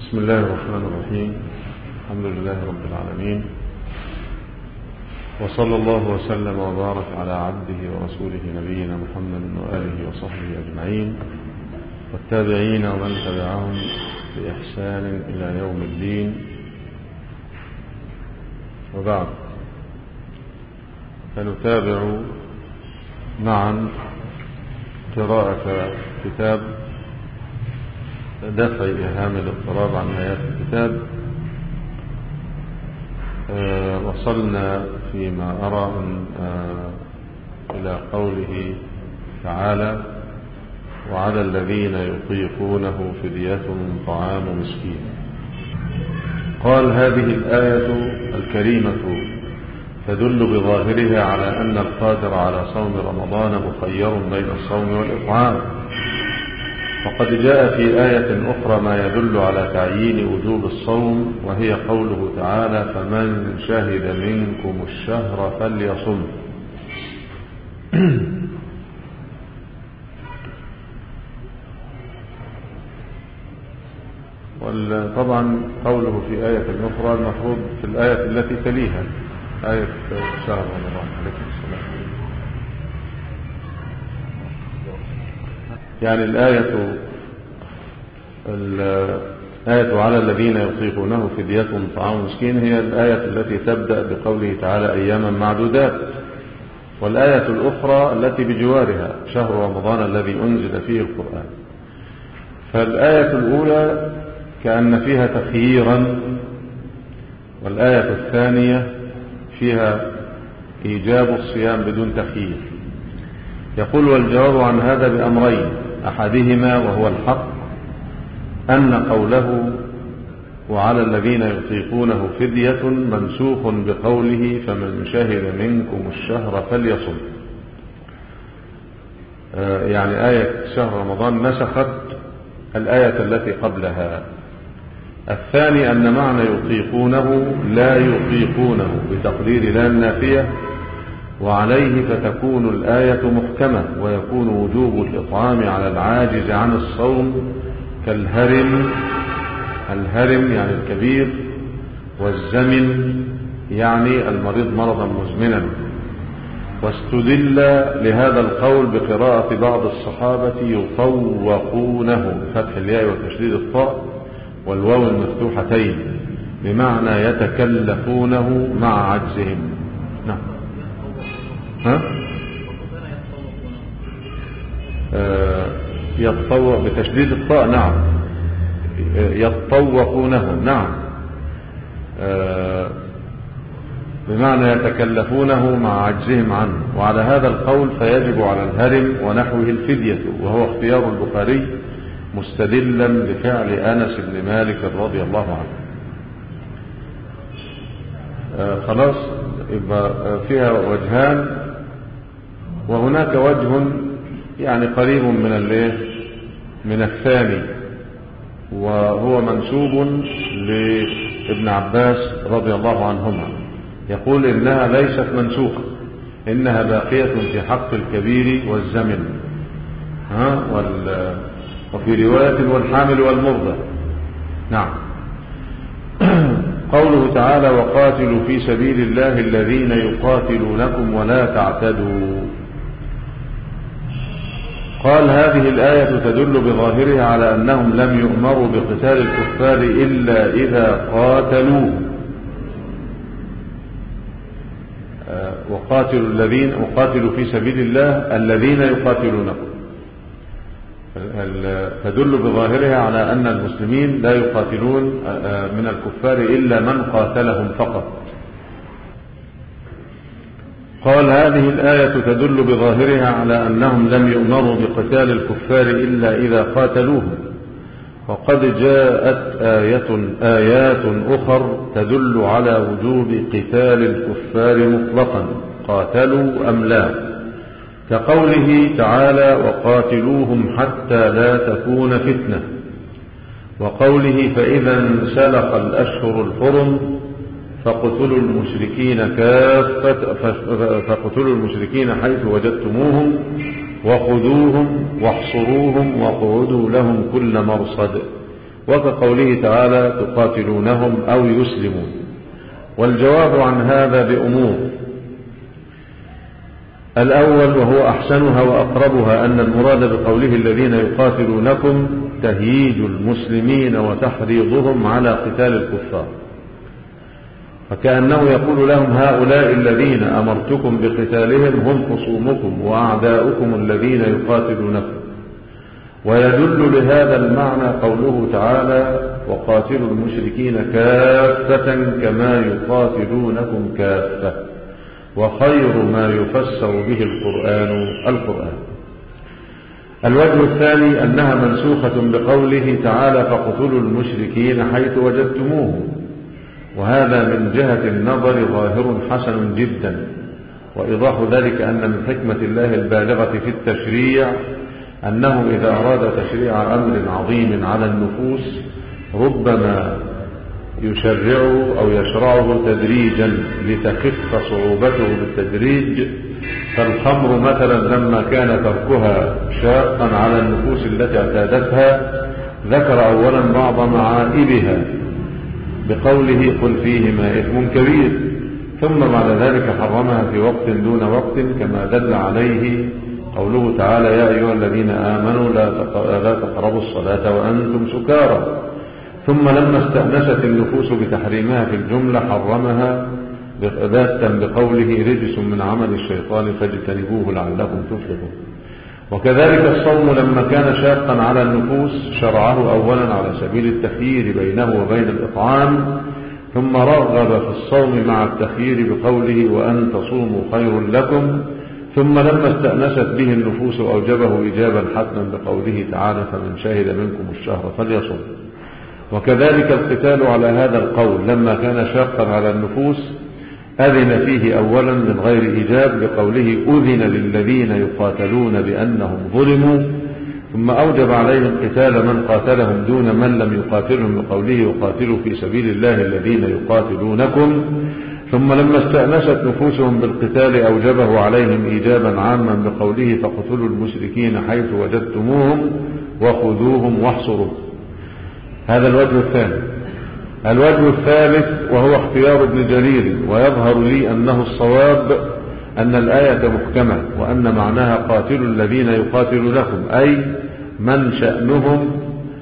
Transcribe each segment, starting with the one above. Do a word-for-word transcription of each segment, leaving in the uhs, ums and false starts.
بسم الله الرحمن الرحيم. الحمد لله رب العالمين، وصلى الله وسلم وبارك على عبده ورسوله نبينا محمد وآله وصحبه أجمعين والتابعين ومن تبعهم بإحسان إلى يوم الدين. وبعد، فنتابع معا قراءة كتاب دفع إيهام الاضطراب عن آيات الكتاب. أه وصلنا فيما أرى أه إلى قوله تعالى: وعلى الذين يطيقونه فدية طعام مسكين. قال: هذه الآية الكريمة تدل بظاهرها على أن القادر على صوم رمضان مخير بين الصوم والإطعام، وقد جاء في آية أخرى ما يدل على تعيين وجوب الصوم، وهي قوله تعالى: فمن شهد منكم الشهر فليصم. وطبعا قوله في آية أخرى المفروض في الآية التي تليها، آية شهر رمضان عليكم السلام. يعني الآية الآية على الذين يطيقونه فدية طعام مسكين هي الآية التي تبدأ بقوله تعالى: أياما معدودات. والآية الأخرى التي بجوارها: شهر رمضان الذي أنزل فيه القرآن. فالآية الأولى كأن فيها تخييرا، والآية الثانية فيها إيجاب الصيام بدون تخيير. يقول: والجواب عن هذا بأمرين: أحدهما وهو الحق أن قوله وعلى الذين يطيقونه فدية منسوخ بقوله فمن شهد منكم الشهر فليصم. يعني آية شهر رمضان نسخت الآية التي قبلها. الثاني أن معنى يطيقونه لا يطيقونه بتقدير لا النافية، وعليه فتكون الآية محكمة، ويكون وجوب الإطعام على العاجز عن الصوم كالهرم، الهرم يعني الكبير، والزمن يعني المريض مرضا مزمنا. واستدل لهذا القول بقراءة بعض الصحابة يطوقونه فتح الياء وتشديد الطاء والواو المفتوحتين، بمعنى يتكلفونه مع عجزهم. نعم. ها؟ آه يتطوق بتشديد الطاء. نعم. يتطوقونه. نعم. آه بمعنى يتكلفونه مع عجزهم عنه. وعلى هذا القول فيجب على الهرم ونحوه الفدية، وهو اختيار البخاري مستدلا بفعل أنس بن مالك رضي الله عنه. آه خلاص، يبقى فيها وجهان، وهناك وجه يعني قريب من الايه من الثاني، وهو منسوب لابن عباس رضي الله عنهما، يقول إنها ليست منسوخة، إنها باقية في حق الكبير والزمن، ها وال وفي رواية والحامل والمرضى. نعم. قوله تعالى: وقاتلوا في سبيل الله الذين يقاتلونكم ولا تعتدوا. قال: هذه الآية تدل بظاهرها على أنهم لم يؤمروا بقتال الكفار إلا إذا قاتلوا. وقاتلوا الذين وقاتلوا في سبيل الله الذين يقاتلونكم، تدل بظاهرها على أن المسلمين لا يقاتلون من الكفار إلا من قاتلهم فقط. قال: هذه الآية تدل بظاهرها على أنهم لم يؤمروا بقتال الكفار إلا إذا قاتلوهم، وقد جاءت آية آيات أخر تدل على وجوب قتال الكفار مطلقا قاتلوا أم لا، كقوله تعالى: وقاتلوهم حتى لا تكون فتنة، وقوله: فإذا انسلخ الأشهر الحرم فاقتلوا المشركين كافة فاقتلوا المشركين حيث وجدتموهم وخذوهم واحصروهم واقعدوا لهم كل مرصد، وكقوله تعالى تقاتلونهم أو يسلمون. والجواب عن هذا بأمور: الأول وهو أحسنها وأقربها أن المراد بقوله الذين يقاتلونكم تهييج المسلمين وتحريضهم على قتال الكفار، فكأنه يقول لهم هؤلاء الذين أمرتكم بقتالهم هم خصومكم وأعداؤكم الذين يقاتلونكم. ويدل لهذا المعنى قوله تعالى وقاتلوا المشركين كافة كما يقاتلونكم كافة، وخير ما يفسر به القرآن القرآن. الوجه الثاني أنها منسوخة بقوله تعالى فاقتلوا المشركين حيث وجدتموهم، وهذا من جهة النظر ظاهر حسن جدا. وإيضاح ذلك أن من حكمة الله البالغة في التشريع أنه إذا أراد تشريع أمر عظيم على النفوس ربما يشرعه أو يشرعه تدريجا لتخف صعوبته بالتدريج. فالخمر مثلا لما كان تركها شاقا على النفوس التي اعتادتها ذكر أولا بعض معائبها بقوله قل فيهما إثم كبير، ثم بعد ذلك حرمها في وقت دون وقت كما دل عليه قوله تعالى يا أيها الذين آمنوا لا تقربوا الصلاة وأنتم سكارى. ثم لما استأنست النفوس بتحريمها في الجملة حرمها باتا بقوله رجس من عمل الشيطان فاجتنبوه لعلكم تفلحون. وكذلك الصوم لما كان شاقا على النفوس شرعه أولا على سبيل التخيير بينه وبين الإطعام، ثم رغب في الصوم مع التخيير بقوله وأن تصوموا خير لكم. ثم لما استأنست به النفوس أوجبه إجابا حتما بقوله تعالى فمن شهد منكم الشهر فليصم. وكذلك القتال على هذا القول لما كان شاقا على النفوس أذن فيه أولا من غير إيجاب بقوله أذن للذين يقاتلون بأنهم ظلموا، ثم أوجب عليهم قتال من قاتلهم دون من لم يقاتلهم بقوله يقاتلوا في سبيل الله الذين يقاتلونكم. ثم لما استأنست نفوسهم بالقتال أوجبه عليهم إيجابا عاما بقوله فاقتلوا المشركين حيث وجدتموهم وخذوهم واحصروهم. هذا الوجه الثاني. الوجه الثالث وهو اختيار ابن جرير، ويظهر لي أنه الصواب أن الآية محكمة وأن معناها قاتلوا الذين يقاتل لكم أي من شأنهم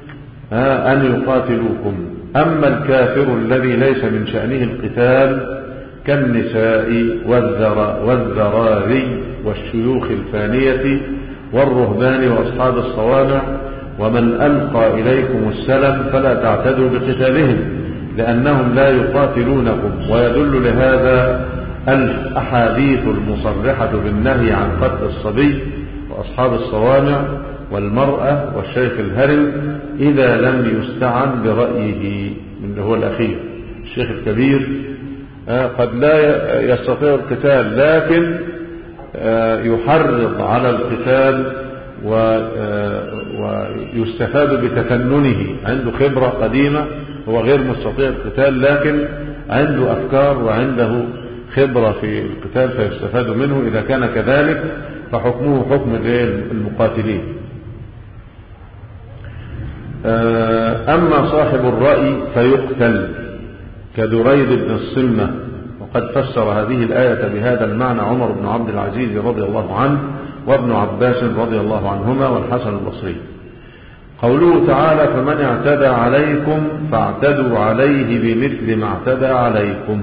أن يقاتلوكم. أما الكافر الذي ليس من شأنه القتال كالنساء والذراري والشيوخ الفانية والرهبان وأصحاب الصوامع ومن ألقى إليكم السلم فلا تعتدوا بقتالهم لأنهم لا يقاتلونكم. ويدل لهذا الأحاديث المصرحة بالنهي عن قتل الصبي وأصحاب الصوامع والمرأة والشيخ الهرم إذا لم يستعن برأيه من هو الأخير. الشيخ الكبير قد لا يستطيع القتال لكن يحرض على القتال ويستفاد بتفننه، عنده خبرة قديمة، هو غير مستطيع القتال لكن عنده أفكار وعنده خبرة في القتال فيستفاد منه. إذا كان كذلك فحكمه حكم المقاتلين. أما صاحب الرأي فيقتل كدريد بن الصمة، وقد فسر هذه الآية بهذا المعنى عمر بن عبد العزيز رضي الله عنه وابن عباس رضي الله عنهما والحسن البصري. قوله تعالى فمن اعتدى عليكم فاعتدوا عليه بمثل ما اعتدى عليكم،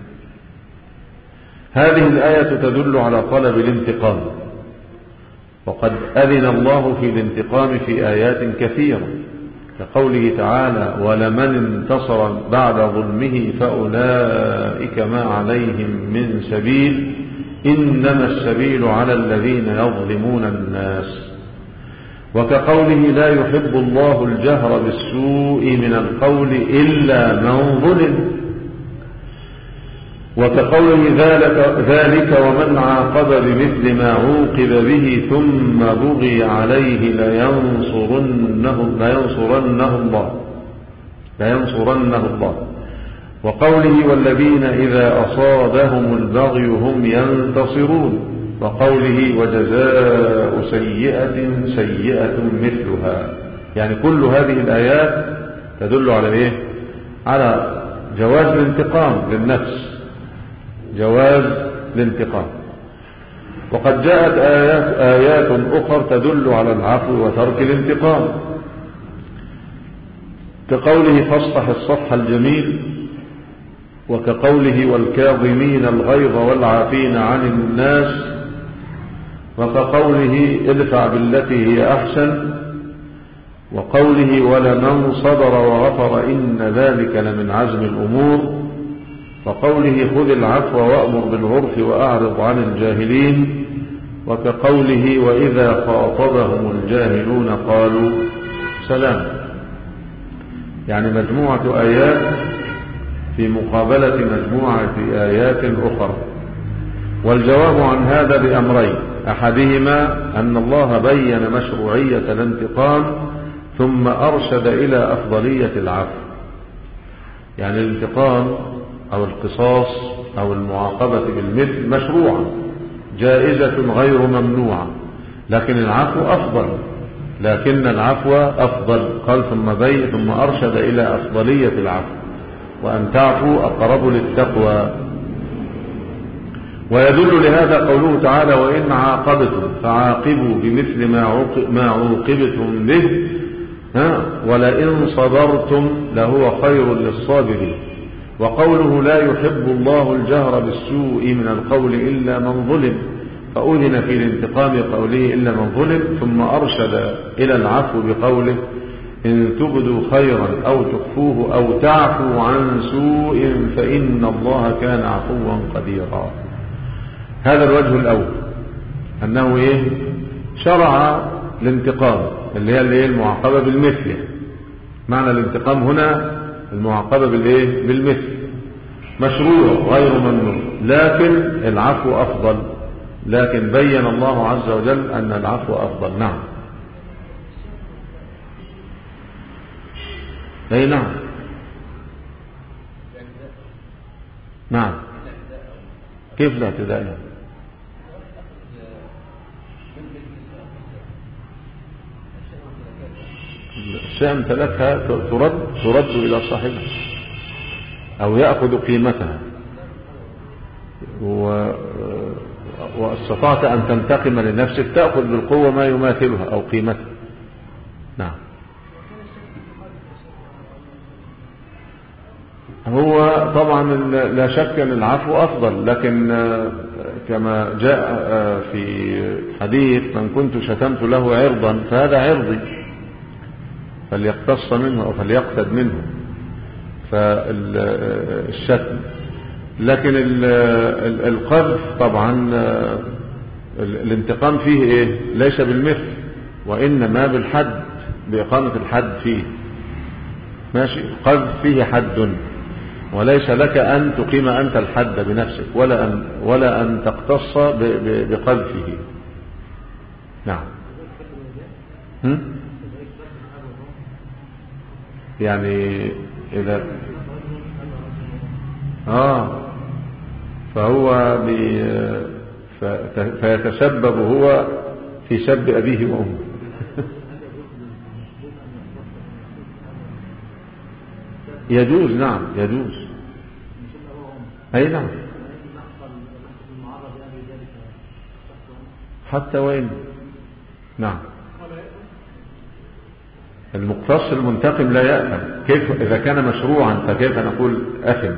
هذه الآية تدل على طلب الانتقام، وقد أذن الله في الانتقام في آيات كثيرة كقوله تعالى ولمن انتصر بعد ظلمه فأولئك ما عليهم من سبيل إنما السبيل على الذين يظلمون الناس. وكقوله لا يحب الله الجهر بالسوء من القول إلا من ظلم. وكقوله ذلك, ذلك ومن عاقب بمثل ما عوقب به ثم بغي عليه لينصرنه, لينصرنه الله لينصرنه الله. وقوله والذين إذا أصابهم البغي هم ينتصرون. وقوله وجزاء سيئة سيئة مثلها. يعني كل هذه الآيات تدل على إيه؟ على جواز الانتقام للنفس، جواز الانتقام. وقد جاءت آيات, آيات أخرى تدل على العفو وترك الانتقام، كقوله فاصفح الصفح الجميل، وكقوله والكاظمين الغيظ والعافين عن الناس، وكقوله ادفع بالتي هي أحسن، وقوله ولمن صبر وغفر إن ذلك لمن عزم الأمور، وقوله خذ العفو وأمر بالعرف وأعرض عن الجاهلين، وكقوله وإذا خاطبهم الجاهلون قالوا سلام. يعني مجموعة آيات في مقابلة مجموعة آيات أخرى. والجواب عن هذا بأمرين: أحدهما أن الله بين مشروعية الانتقام ثم أرشد إلى أفضلية العفو. يعني الانتقام أو القصاص أو المعاقبة بالمثل مشروعة جائزة غير ممنوعة، لكن العفو أفضل، لكن العفو أفضل. قال ثم بين ثم أرشد إلى أفضلية العفو، وأن تعفو أقرب للتقوى. ويدل لهذا قوله تعالى وإن عاقبتم فعاقبوا بمثل ما عوقبتم به ولئن صبرتم لهو خير للصابرين. وقوله لا يحب الله الجهر بالسوء من القول إلا من ظلم، فأذن في الانتقام قوله إلا من ظلم، ثم أرشد إلى العفو بقوله إن تبدوا خيرا أو تخفوه أو تعفوا عن سوء فإن الله كان عفوا قديرا. هذا الوجه الأول، أنه إيه؟ شرع الانتقام اللي هي اللي المعاقبة بالمثل. معنى الانتقام هنا المعاقبة بالإيه؟ بالمثل، مشروع غير ممنوع، لكن العفو أفضل. لكن بين الله عز وجل أن العفو أفضل. نعم. أي نعم. نعم. كيف الاعتداء يعني؟ الشيء امتلكها ترد ترد إلى صاحبها أو يأخذ قيمتها، و... واستطعت أن تنتقم لنفسك تأخذ بالقوة ما يماثلها أو قيمتها. نعم. هو طبعا لا شك أن العفو أفضل، لكن كما جاء في حديث من كنت شتمت له عرضا فهذا عرضي فليقتص منه أو فليقتد منه، فالشتم. لكن القذف طبعا الانتقام فيه إيه؟ ليس بالمثل، وإنما بالحد، بإقامة الحد فيه. ماشي. القذف فيه حد، وليس لك أن تقيم أنت الحد بنفسك ولا أن, ولا أن تقتص بقذفه. نعم. هم؟ يعني إذا آه فهو بي فيتسبب هو في سب أبيه وأمه. يجوز. نعم يجوز. أي نعم. حتى وين. نعم. المقتص المنتقم لا يأثم. كيف إذا كان مشروعا فكيف نقول أثم؟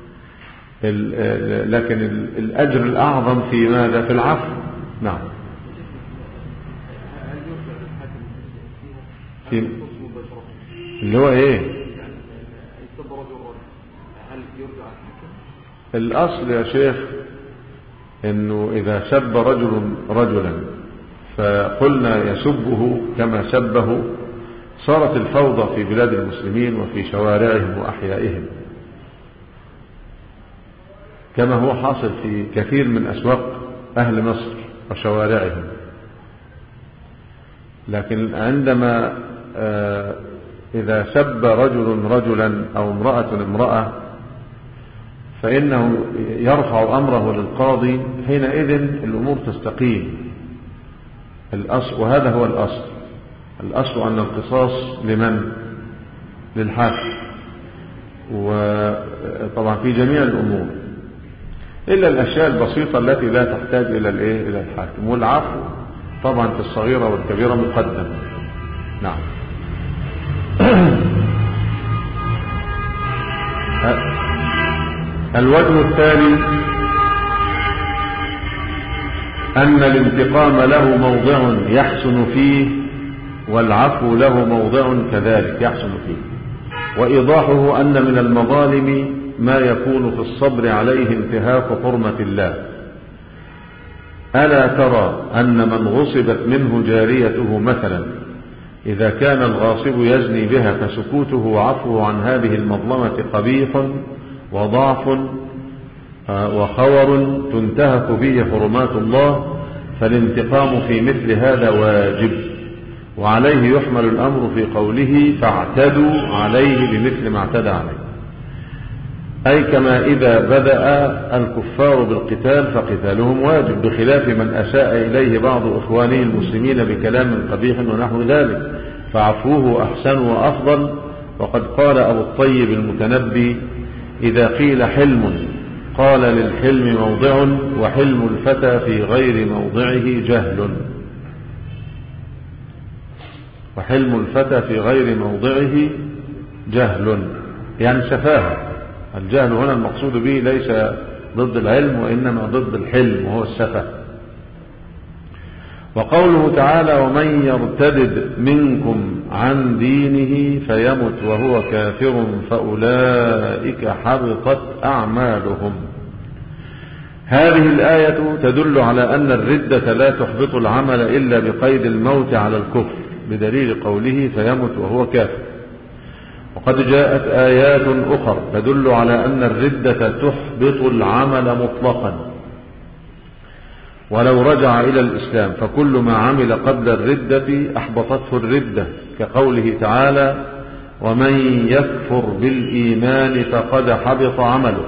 لكن الأجر الأعظم في ماذا؟ في العفو. نعم. في اللي هو إيه؟ الأصل يا شيخ إنه إذا سب رجل رجلا فقلنا يسبه كما سبه صارت الفوضى في بلاد المسلمين وفي شوارعهم وأحيائهم، كما هو حاصل في كثير من أسواق أهل مصر وشوارعهم. لكن عندما إذا سب رجل رجلا أو امرأة امرأة فإنه يرفع أمره للقاضي، حينئذ الأمور تستقيم. الأصل، وهذا هو الأصل، الأصل أن القصاص لمن؟ للحاكم، وطبعا في جميع الأمور إلا الأشياء البسيطة التي لا تحتاج إلى الإيه إلى الحاكم، والعفو طبعا في الصغيرة والكبيرة مقدم. نعم. الوجه الثاني أن الانتقام له موضع يحسن فيه، والعفو له موضع كذلك يحسن فيه. وإيضاحه أن من المظالم ما يكون في الصبر عليه انتهاك حرمة الله. ألا ترى أن من غصبت منه جاريته مثلا، إذا كان الغاصب يزني بها فسكوته وعفوه عن هذه المظلمة قبيح وضعف وخور تنتهك به حرمات الله، فالانتقام في مثل هذا واجب، وعليه يحمل الأمر في قوله فاعتدوا عليه بمثل ما اعتدى عليه، أي كما إذا بدأ الكفار بالقتال فقتالهم واجب، بخلاف من أساء إليه بعض إخوانه المسلمين بكلام قبيح ونحو ذلك، فعفوه أحسن وأفضل. وقد قال أبو الطيب المتنبي: إذا قيل حلم قال للحلم موضع، وحلم الفتى في غير موضعه جهل. وحلم الفتى في غير موضعه جهل يعني سفاهة. الجهل هنا المقصود به ليس ضد العلم، وإنما ضد الحلم وهو السفه. وقوله تعالى: ومن يرتدد منكم عن دينه فيمت وهو كافر فأولئك حبطت أعمالهم. هذه الآية تدل على أن الردة لا تحبط العمل إلا بقيد الموت على الكفر، بدليل قوله فيمت وهو كافر. وقد جاءت آيات أخرى تدل على أن الردة تحبط العمل مطلقا ولو رجع إلى الإسلام، فكل ما عمل قبل الردة أحبطته الردة، كقوله تعالى: ومن يكفر بالإيمان فقد حبط عمله،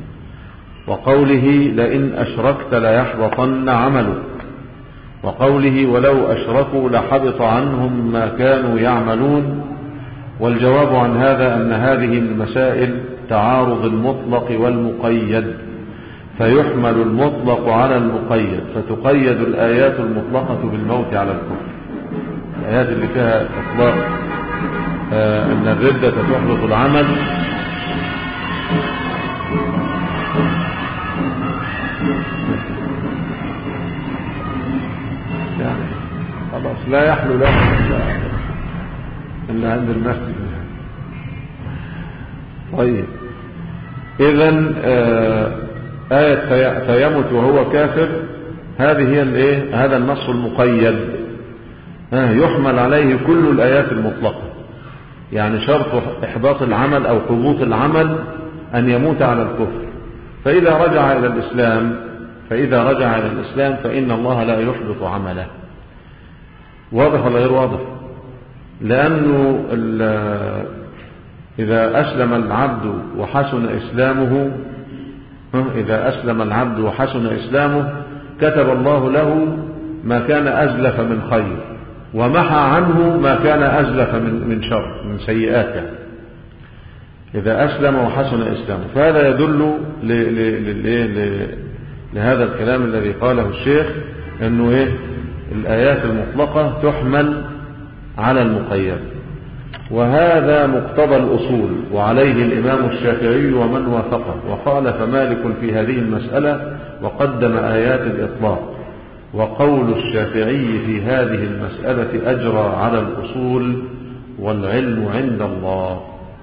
وقوله لئن أشركت ليحبطن عملك، وقوله ولو أشركوا لحبط عنهم ما كانوا يعملون. والجواب عن هذا أن هذه المسائل تعارض المطلق والمقيد، فيحمل المطلق على المقيد، فتقيد الآيات المطلقة بالموت على الكفر. الآيات اللي فيها إطلاق آه أن الردة تحبط العمل يعني خلاص لا يحلو له إلا عند المسجد. طيب، إذن آه آية فيمت وهو كافر هذه هي الايه هذا النص المقيد، آه يحمل عليه كل الآيات المطلقة. يعني شرط إحباط العمل أو حبوط العمل أن يموت على الكفر، فإذا رجع إلى الإسلام فإذا رجع إلى الإسلام فإن الله لا يحبط عمله. واضح ولا غير واضح؟ لأنه إذا أسلم العبد وحسن إسلامه إذا أسلم العبد وحسن إسلامه كتب الله له ما كان أزلف من خير، ومحى عنه ما كان أزلف من من شر من سيئاته، إذا أسلم وحسن إسلامه. فهذا يدل ل ل ل لهذا الكلام الذي قاله الشيخ، أنه إيه الآيات المطلقة تحمل على المقيد، وهذا مقتضى الأصول، وعليه الإمام الشافعي ومن وافقه، وخالف مالك في هذه المسألة وقدم آيات الإطلاق. وقول الشافعي في هذه المسألة أجرى على الأصول، والعلم عند الله.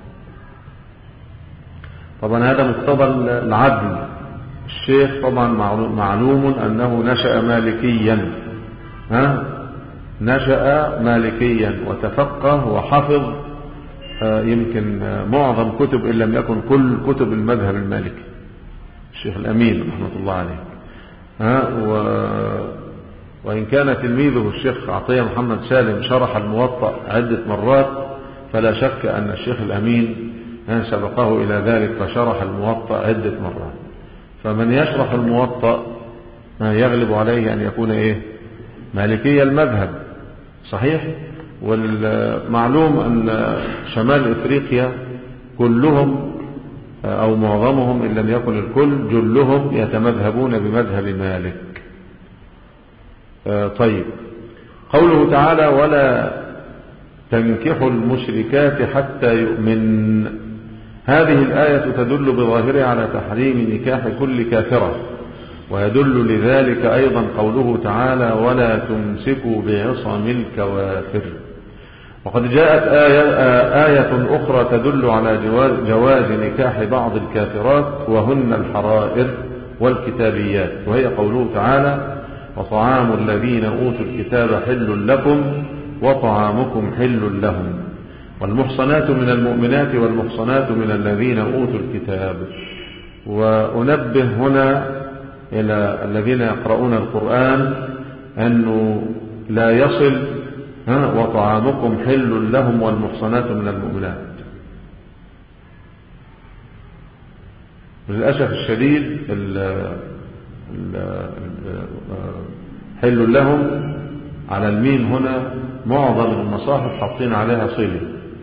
طبعا هذا مقتضى العدل. الشيخ طبعا معلوم أنه نشأ مالكيا، ها نشأ مالكيا وتفقه وحفظ يمكن معظم كتب إن لم يكن كل كتب المذهب المالكي، الشيخ الأمين رحمة الله عليه. ها و... وإن كان تلميذه الشيخ عطية محمد سالم شرح الموطأ عدة مرات، فلا شك أن الشيخ الأمين سبقه إلى ذلك فشرح الموطأ عدة مرات. فمن يشرح الموطأ يغلب عليه أن يكون إيه مالكي المذهب، صحيح؟ والمعلوم أن شمال إفريقيا كلهم أو معظمهم إن لم يكن الكل جلهم يتمذهبون بمذهب مالك. طيب، قوله تعالى ولا تنكحوا المشركات حتى يؤمن، هذه الآية تدل بظاهرها على تحريم نكاح كل كافرة، ويدل لذلك أيضا قوله تعالى ولا تمسكوا بعصم الكوافر. وقد جاءت آية, آية أخرى تدل على جواز نكاح بعض الكافرات وهن الحرائر والكتابيات، وهي قوله تعالى وطعام الذين أوتوا الكتاب حل لكم وطعامكم حل لهم والمحصنات من المؤمنات والمحصنات من الذين أوتوا الكتاب. وأنبه هنا إلى الذين يقرؤون القرآن أنه لا يصل ها وطعامكم حل لهم والمحصنات من المؤمنات. للأسف الشديد ال ال حل لهم على الميم هنا معظم المصاحف حاطين عليها صلة،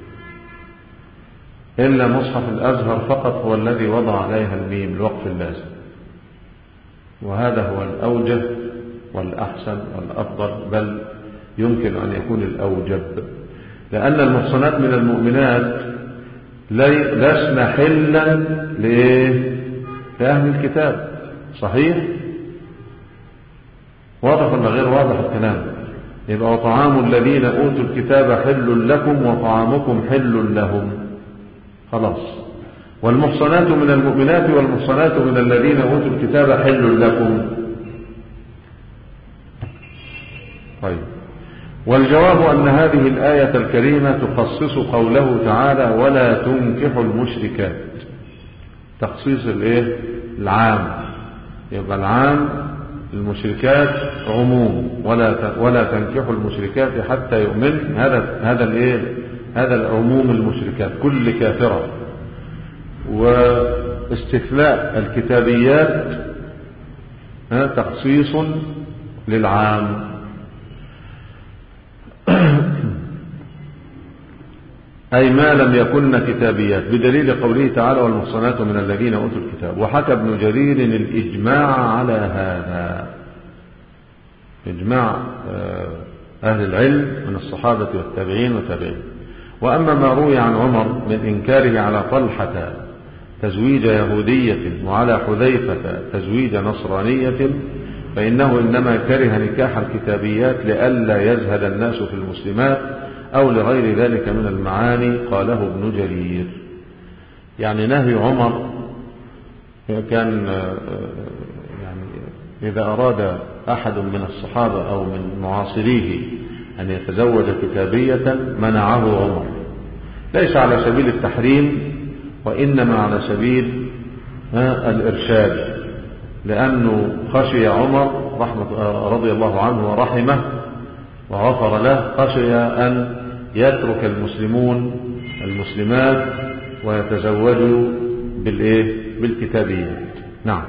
إلا مصحف الأزهر فقط هو الذي وضع عليها الميم الوقف اللازم، وهذا هو الأوجه والأحسن والأفضل، بل يمكن أن يكون الأوجب، لأن المحصنات من المؤمنات لسنا حلا لأهل الكتاب. صحيح؟ واضح ولا غير واضح الكلام؟ يبقى وطعام الذين أوتوا الكتاب حل لكم وطعامكم حل لهم، خلاص. والمحصنات من المؤمنات والمحصنات من الذين أوتوا الكتاب حل لكم. طيب، والجواب أن هذه الآية الكريمة تخصص قوله تعالى ولا تنكحوا المشركات، تخصيص الايه العام، يبقى العام المشركات عموم، ولا ولا تنكحوا المشركات حتى يؤمن، هذا هذا الايه هذا العموم المشركات كل كافرة. واستثناء الكتابيات تخصيص للعام، أي ما لم يكن كتابيات، بدليل قوله تعالى والمحصنات من الذين أوتوا الكتاب. وحكى ابن جرير الإجماع على هذا، إجماع أهل العلم من الصحابة والتابعين والتابعين. وأما ما روي عن عمر من إنكاره على طلحة تزويج يهودية وعلى حذيفة تزويج نصرانية فإنه إنما كره نكاح الكتابيات لئلا يزهد الناس في المسلمات أو لغير ذلك من المعاني، قاله ابن جرير. يعني نهي عمر كان يعني إذا أراد أحد من الصحابة أو من معاصريه أن يتزوج كتابية منعه عمر، ليس على سبيل التحريم وإنما على سبيل الإرشاد، لأنه خشي عمر رحمة رضي الله عنه ورحمه وغفر له، خشي أن يترك المسلمون المسلمات ويتزوجوا بالإيه بالكتابيات. نعم،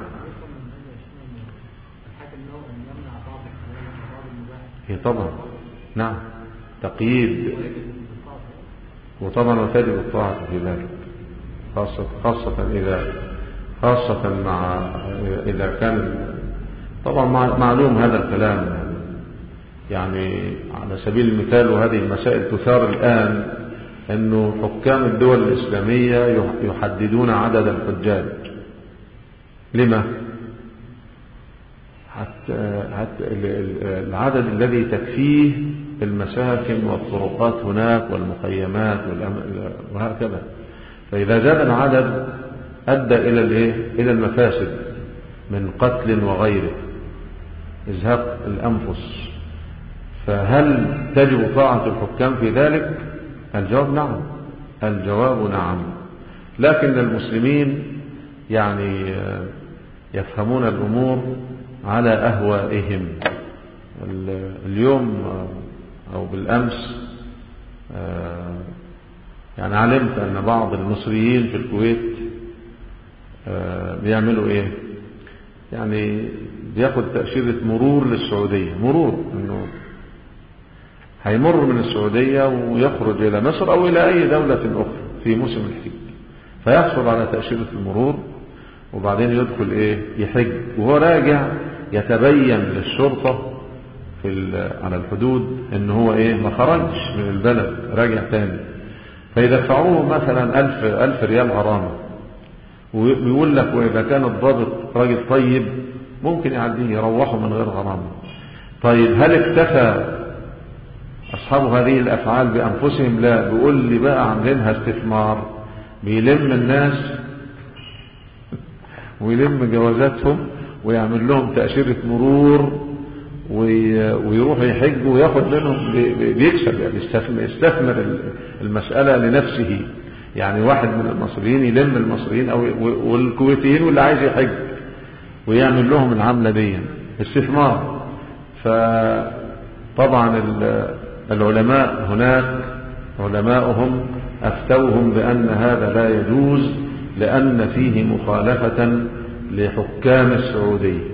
هي طبعا نعم تقييد، وطبعا وتجب الطاعة في ذلك، خاصة خاصة إذا خاصة مع إذا كان طبعا معلوم هذا الكلام. يعني على سبيل المثال، وهذه المسائل تثار الآن، أنه حكام الدول الإسلامية يحددون عدد الحجاج. لما؟ حتى, حتى العدد الذي تكفيه المساكن والطرقات هناك والمخيمات وهكذا. فإذا زاد العدد أدى إلى إلى المفاسد من قتل وغيره، إزهاق الأنفس. فهل تجب طاعة الحكام في ذلك؟ الجواب نعم، الجواب نعم. لكن المسلمين يعني يفهمون الأمور على أهوائهم. اليوم أو بالأمس يعني علمت أن بعض المصريين في الكويت بيعملوا إيه؟ يعني بياخد تأشيرة مرور للسعودية، مرور إنه هيمر من السعودية ويخرج إلى مصر أو إلى أي دولة أخرى في موسم الحج، فيحصل على تأشيرة المرور وبعدين يدخل إيه يحج، وهو راجع يتبين للشرطة في على الحدود إن هو إيه ما خرجش من البلد، راجع تاني، فيدفعوه مثلا ألف, ألف ريال غرامة، ويقول لك وإذا كان الضابط راجل طيب ممكن يعديه يروحه من غير غرامة. طيب هل اكتفى أصحاب هذه الأفعال بأنفسهم؟ لا، بيقول لي بقى عاملينها استثمار، بيلم الناس ويلم جوازاتهم ويعمل لهم تأشيرة مرور ويروح يحج وياخد منهم، بيكسب يعني، يستثمر المسألة لنفسه. يعني واحد من المصريين يلم المصريين أو والكويتيين واللي عايز يحج ويعمل لهم العملة دي استثمار. فطبعا العلماء هناك علماؤهم أفتوهم بأن هذا لا يجوز، لأن فيه مخالفة لحكام السعودية.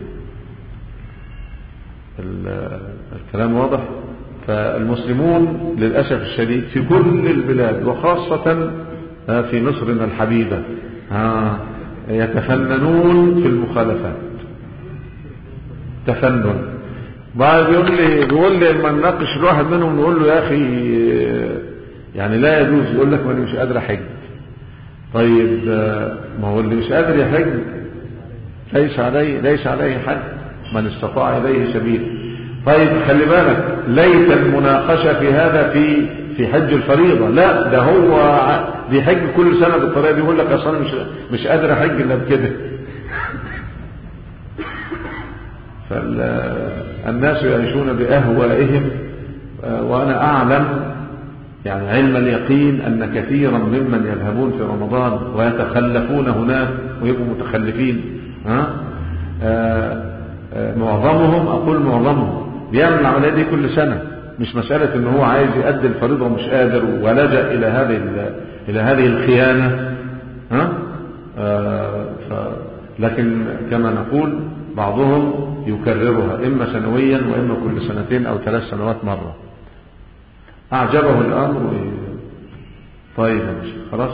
الكلام واضح. فالمسلمون للأسف الشديد في كل البلاد وخاصة في مصرنا الحبيبة يتفننون في المخالفات، تفنن. بعد بيقول لي بيقول لي لما نناقش الواحد منهم نقول له يا أخي يعني لا يجوز، يقول لك ما أنا مش قادر أحج. طيب ما هو اللي مش قادر يحج ليس عليه ليس عليه حج، من استطاع إليه سبيل. طيب خلي بالك، ليس المناقشة في هذا في في حج الفريضة، لا ده هو بيحج كل سنة بالطريقة دي، يقول لك أصلا مش مش قادر أحج إلا بكده. فالناس يعيشون بأهوائهم، وأنا أعلم يعني علم اليقين أن كثيرا ممن يذهبون في رمضان ويتخلفون هناك ويبقوا متخلفين، ها آه آه معظمهم، أقول معظمهم بيعمل العملية دي كل سنة، مش مسألة إن هو عايز يؤدي الفريضة ومش قادر ولجأ إلى هذه إلى هذه الخيانة، ها آه لكن كما نقول بعضهم يكررها إما سنويا وإما كل سنتين أو ثلاث سنوات مرة. أعجبه الأمر. طيب خلاص.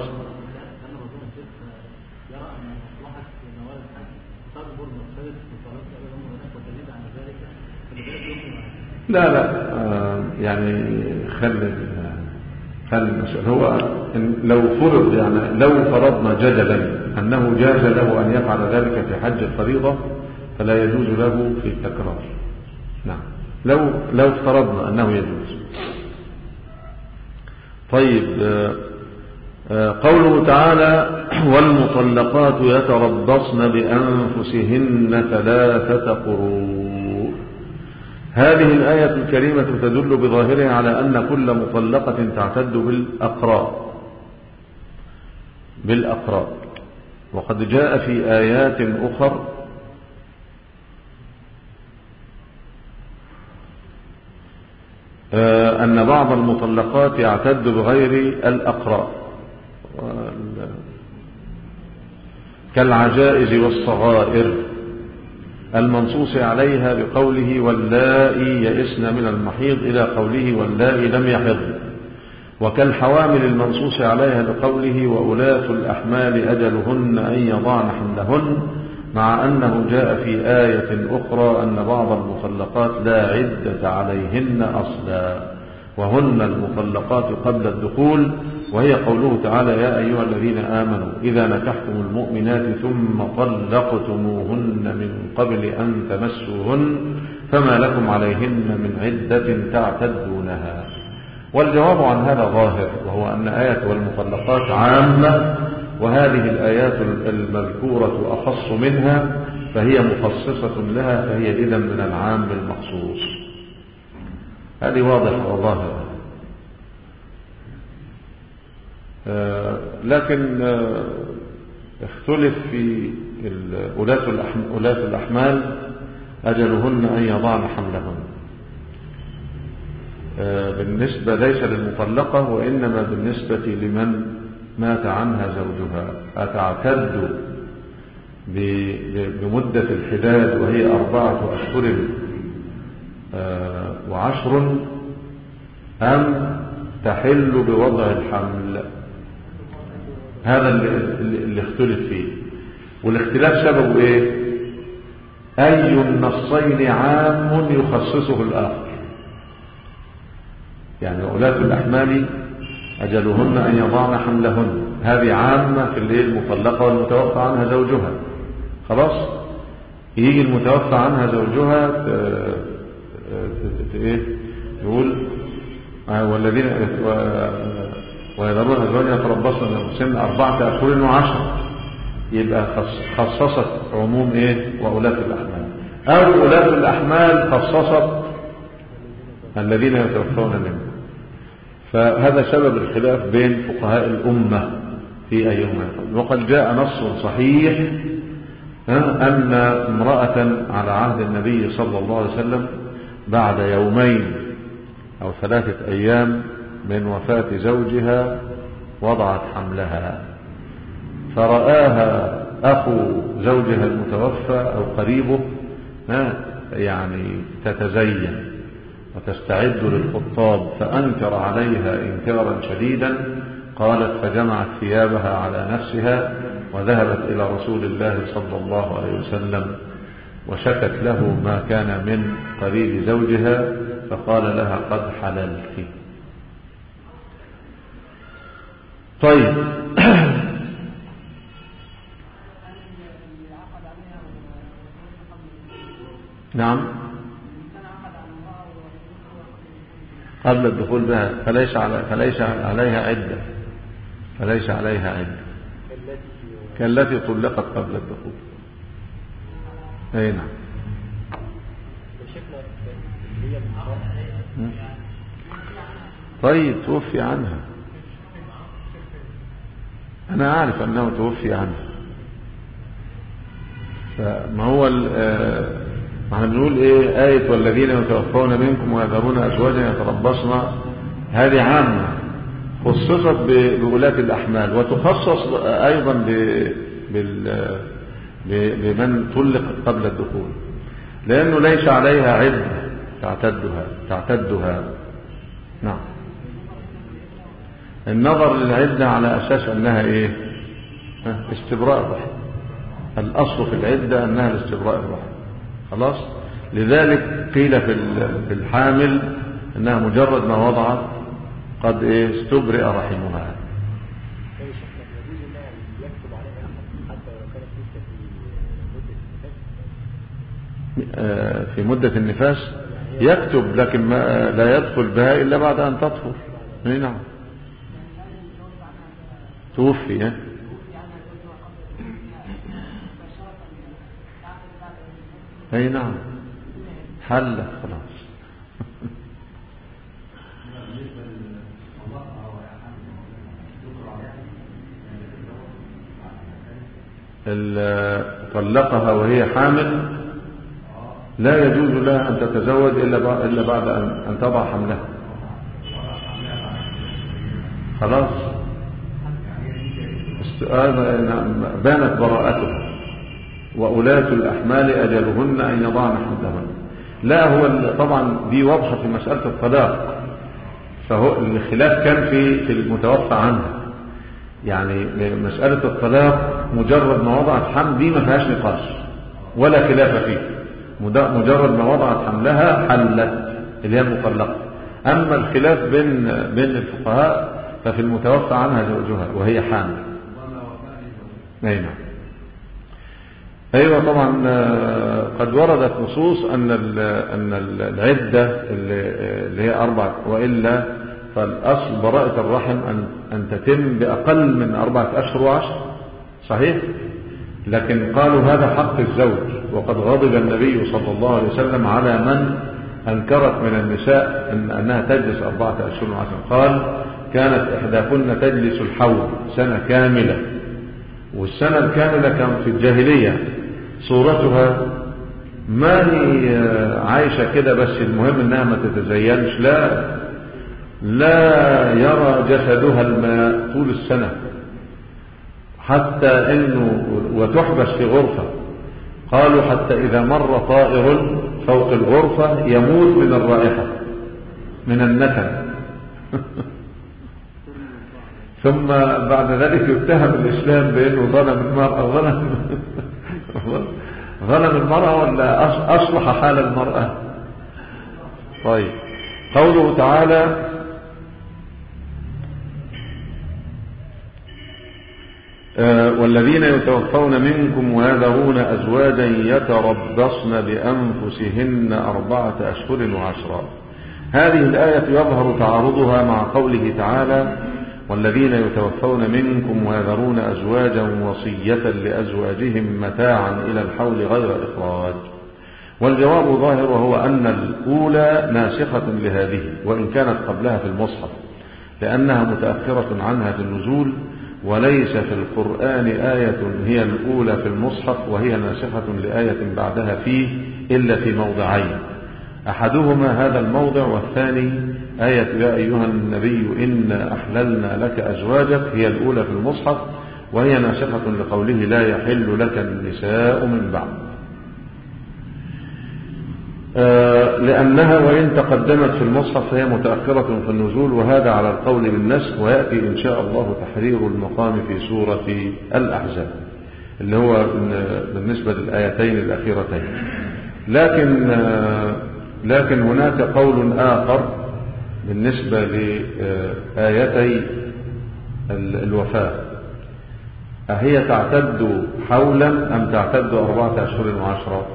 لا لا آه يعني خلي خلي المسألة هو لو فرض يعني لو فرضنا جدلا أنه جاز له أن يفعل ذلك في حج الفريضة فلا يجوز له في التكرار. نعم لو لو افترضنا أنه يجوز. طيب قوله تعالى والمطلقات يتربصن بأنفسهن ثلاثة قروء، هذه الآية الكريمة تدل بظاهرها على أن كل مطلقة تعتد بالأقراء بالأقراء وقد جاء في آيات أخر أن بعض المطلقات يعتد بغير الأقراء كالعجائز والصغائر المنصوص عليها بقوله واللائي يئسن من المحيض إلى قوله واللائي لم يحضن، وكالحوامل المنصوص عليها بقوله وأولاة الأحمال أجلهن أن يضعن حملهن، مع أنه جاء في آية أخرى أن بعض المطلقات لا عدة عليهن أصلا وهن المطلقات قبل الدخول، وهي قوله تعالى يا أيها الذين آمنوا إذا نكحتم المؤمنات ثم طلقتموهن من قبل أن تمسوهن فما لكم عليهن من عدة تعتدونها. والجواب عن هذا ظاهر، وهو أن آية والمطلقات عامة، وهذه الآيات المذكورة أخص منها، فهي مخصصة لها، فهي إذن من العام المخصوص. هذه واضحة وظاهرة. آه لكن آه اختلف في أولاة الأحمال أجلهن أن يضعن حملهن، آه بالنسبة ليس للمطلقة وإنما بالنسبة لمن مات عنها زوجها، أتعتد بمدة الحداد وهي أربعة أشهر آه وعشر، أم تحل بوضع الحمل؟ هذا اللي, اللي اختلف فيه. والاختلاف سببه ايه؟ أي النصين عام يخصصه الآخر. يعني وأولاة الأحمال أجلهن أن يضعن حملهن، هذه عامة في الليل المطلقة والمتوفى عنها زوجها. خلاص يجي المتوفى عنها زوجها ت... ت... ت... ايه يقول والذين ويذرون أزواجا يتربصن بأنفسهن أربعة أشهر وعشرة، يبقى خصصت عموم ايه وأولاة الأحمال، أو أولاة الأحمال خصصت الذين يتوفون منهم. فهذا سبب الخلاف بين فقهاء الأمة في أيهما. وقد جاء نص صحيح أن امرأة على عهد النبي صلى الله عليه وسلم بعد يومين أو ثلاثة أيام من وفاة زوجها وضعت حملها، فرآها أخو زوجها المتوفى أو قريبه يعني تتزين وتستعد للخطاب، فأنكر عليها إنكارا شديدا. قالت فجمعت ثيابها على نفسها وذهبت إلى رسول الله صلى الله عليه وسلم وشكت له ما كان من قريب زوجها، فقال لها قد حللت. طيب نعم قبل الدخول بها فليس على فليس عليها عدة فليس عليها عدة كالتي طلقت قبل الدخول. اي نعم. طيب توفي عنها، انا اعرف انه توفي عنها. فما هو احنا بنقول ايه آية والذين يتوفون منكم ويذرون أزواجا يتربصن، هذه عامة خصصت بولاة الأحمال، وتخصص أيضا بمن طلق قبل الدخول، لأنه ليس عليها عدة تعتدها تعتدها نعم. النظر للعدة على أساس أنها إيه استبراء الرحم. الأصل في العدة أنها الاستبراء الرحم. خلاص. لذلك قيل في الحامل أنها مجرد ما وضعت قد إيه استبرئ رحمها. في مدة النفاس يكتب، لكن ما لا يدخل بها إلا بعد أن تطهر. نعم توفي. اي نعم حل خلاص. طلقها وهي حامل لا يجوز لها أن تتزوج إلا بعد أن تضع حملها. خلاص بانت براءتها. وأولاة الأحمال أجلهن أن يضعن حملهن. لا هو طبعا دي واضحة في مسألة الطلاق، فهو الخلاف كان في في المتوفى عنها. يعني مسألة الطلاق مجرد ما وضعت حمل دي ما فيهاش نقاش ولا خلاف فيه، مجرد ما وضعت حملها حلت اللي هي المطلقة. أما الخلاف بين بين الفقهاء ففي المتوفى عنها زوجها وهي حامل. أي نعم. أيوة طبعا قد وردت نصوص أن أن العدة اللي هي أربعة، وإلا فالأصل براءة الرحم أن أن تتم بأقل من أربعة أشهر وعشر. صحيح. لكن قالوا هذا حق الزوج، وقد غضب النبي صلى الله عليه وسلم على من أنكرت من النساء أن أنها تجلس أربعة أشهر وعشر. قال كانت إحداكن تجلس الحول سنة كاملة، والسنة الكاملة كانت في الجاهلية صورتها ما هي عايشة كده بس المهم انها ما تتزينش، لا لا يرى جسدها الماء طول السنة، حتى انه وتحبس في غرفة. قالوا حتى اذا مر طائر فوق الغرفة يموت من الرائحة من النتن، ثم بعد ذلك يتهم الإسلام بأنه ظلم المرأة. ظلم ظلم المرأة ولا أصلح حال المرأة؟ طيب، قوله تعالى آه والذين يتوفون منكم ويذرون أزواجا يتربصن بأنفسهن أربعة أشهر وعشرا. هذه الآية يظهر تعارضها مع قوله تعالى والذين يتوفون منكم ويذرون أزواجا وصية لأزواجهم متاعا إلى الحول غير إخراج. والجواب ظاهر وهو أن الأولى ناسخة لهذه وإن كانت قبلها في المصحف، لأنها متأخرة عنها في النزول، وليس في القرآن آية هي الأولى في المصحف وهي ناسخة لآية بعدها فيه إلا في موضعين، أحدهما هذا الموضع، والثاني آية يا أيها النبي إنا أحللنا لك أزواجك هي الأولى في المصحف، وهي ناسخة لقوله لا يحل لك النساء من بعد، آه لأنها وإن تقدمت في المصحف فهي متأخرة في النزول، وهذا على القول بالنسخ، ويأتي إن شاء الله تحرير المقام في سورة الأحزاب اللي هو بالنسبة للآيتين الأخيرتين. لكن آه لكن هناك قول آخر بالنسبة لآيتي الوفاة، أهي تعتد حولا أم تعتد أربعة أشهر وعشرة؟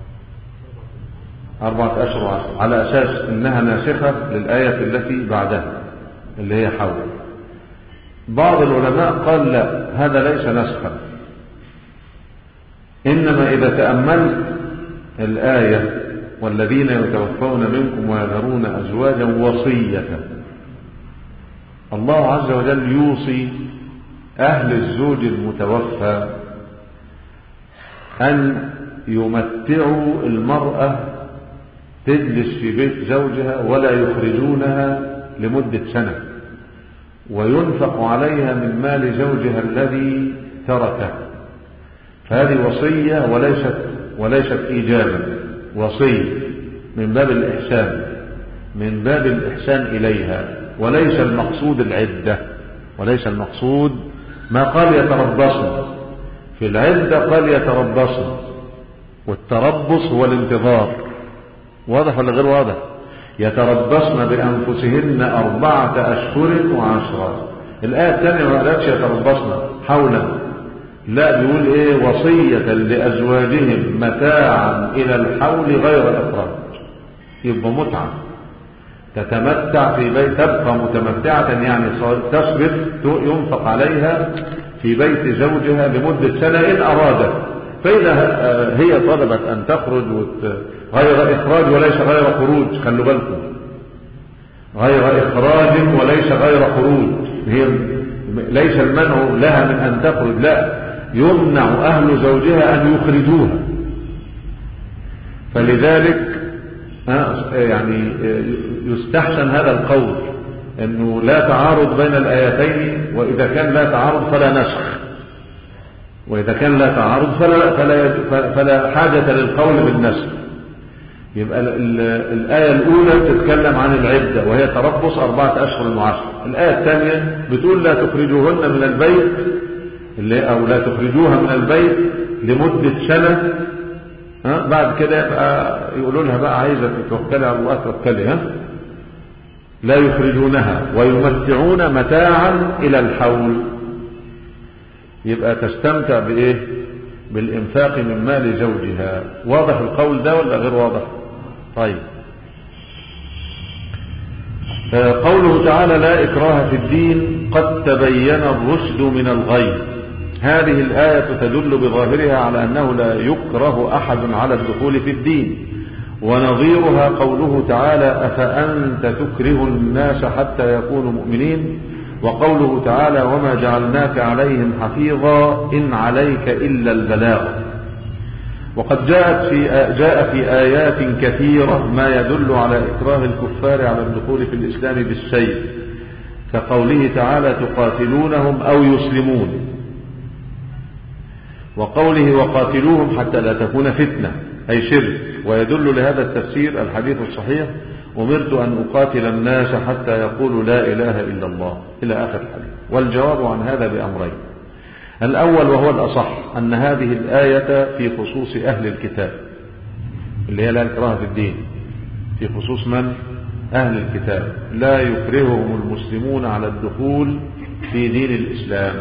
أربعة أشهر وعشرة، على أساس أنها ناسخة للآية التي بعدها اللي هي حول. بعض العلماء قال لا، هذا ليس نسخا، إنما إذا تأملت الآية والذين يتوفون منكم ويذرون أزواجا وصية، الله عز وجل يوصي أهل الزوج المتوفى أن يمتعوا المرأة تجلس في بيت زوجها ولا يخرجونها لمدة سنة، وينفق عليها من مال زوجها الذي تركه. فهذه وصية وليست وليست إيجابا، وصية من باب الإحسان من باب الإحسان إليها، وليس المقصود العدة، وليس المقصود ما قال يتربصن في العدة، قال يتربصن، والتربص هو الانتظار. واضح ولا غير واضح؟ يتربصن بأنفسهن أربعة أشهر وعشرة. الآية الثانية ما قالتش يتربصن حولا، لا، بيقول ايه؟ وصية لأزواجهم متاعا إلى الحول غير إخراج. يبقى متعة، تتمتع في بيت، تبقى متمتعة يعني تصرف ينفق عليها في بيت زوجها لمدة سنة إن أرادت. فإذا هي طلبت أن تخرج غير إخراج وليس غير خروج، خلوا بالكم، غير إخراج وليس غير خروج، هي ليس المنع لها من أن تخرج، لا، يمنع أهل زوجها أن يخرجوها. فلذلك يعني يستحسن هذا القول أنه لا تعارض بين الآيتين، وإذا كان لا تعارض فلا نسخ، وإذا كان لا تعارض فلا, فلا, فلا حاجة للقول بالنسخ. يبقى الآية الأولى تتكلم عن العدة وهي تربص أربعة أشهر وعشرة، الآية الثانية بتقول لا تخرجوهن من البيت أو لا تخرجوها من البيت لمدة سنة. ها بعد كده يبقى يقولوا لها بقى عايزة تتوكلي على الله توكلي، ها لا يخرجونها ويمتعون متاعا إلى الحول، يبقى تستمتع بإيه؟ بالإنفاق من مال زوجها. واضح القول ده ولا غير واضح؟ طيب، قوله تعالى لا إكراه في الدين قد تبين الرشد من الغي، هذه الآية تدل بظاهرها على أنه لا يكره أحد على الدخول في الدين، ونظيرها قوله تعالى أفأنت تكره الناس حتى يكونوا مؤمنين، وقوله تعالى وما جعلناك عليهم حفيظا إن عليك إلا البلاغ. وقد جاءت في جاء في آيات كثيرة ما يدل على إكراه الكفار على الدخول في الإسلام بالسيف، كقوله تعالى تقاتلونهم أو يسلمون، وقوله وقاتلوهم حتى لا تكون فتنة أي شرك. ويدل لهذا التفسير الحديث الصحيح أمرت أن أقاتل الناس حتى يقولوا لا إله إلا الله إلى آخر الحديث. والجواب عن هذا بأمرين. الأول وهو الأصح أن هذه الآية في خصوص أهل الكتاب اللي هي لا إكراه في الدين، في خصوص من؟ أهل الكتاب، لا يكرههم المسلمون على الدخول في دين الإسلام.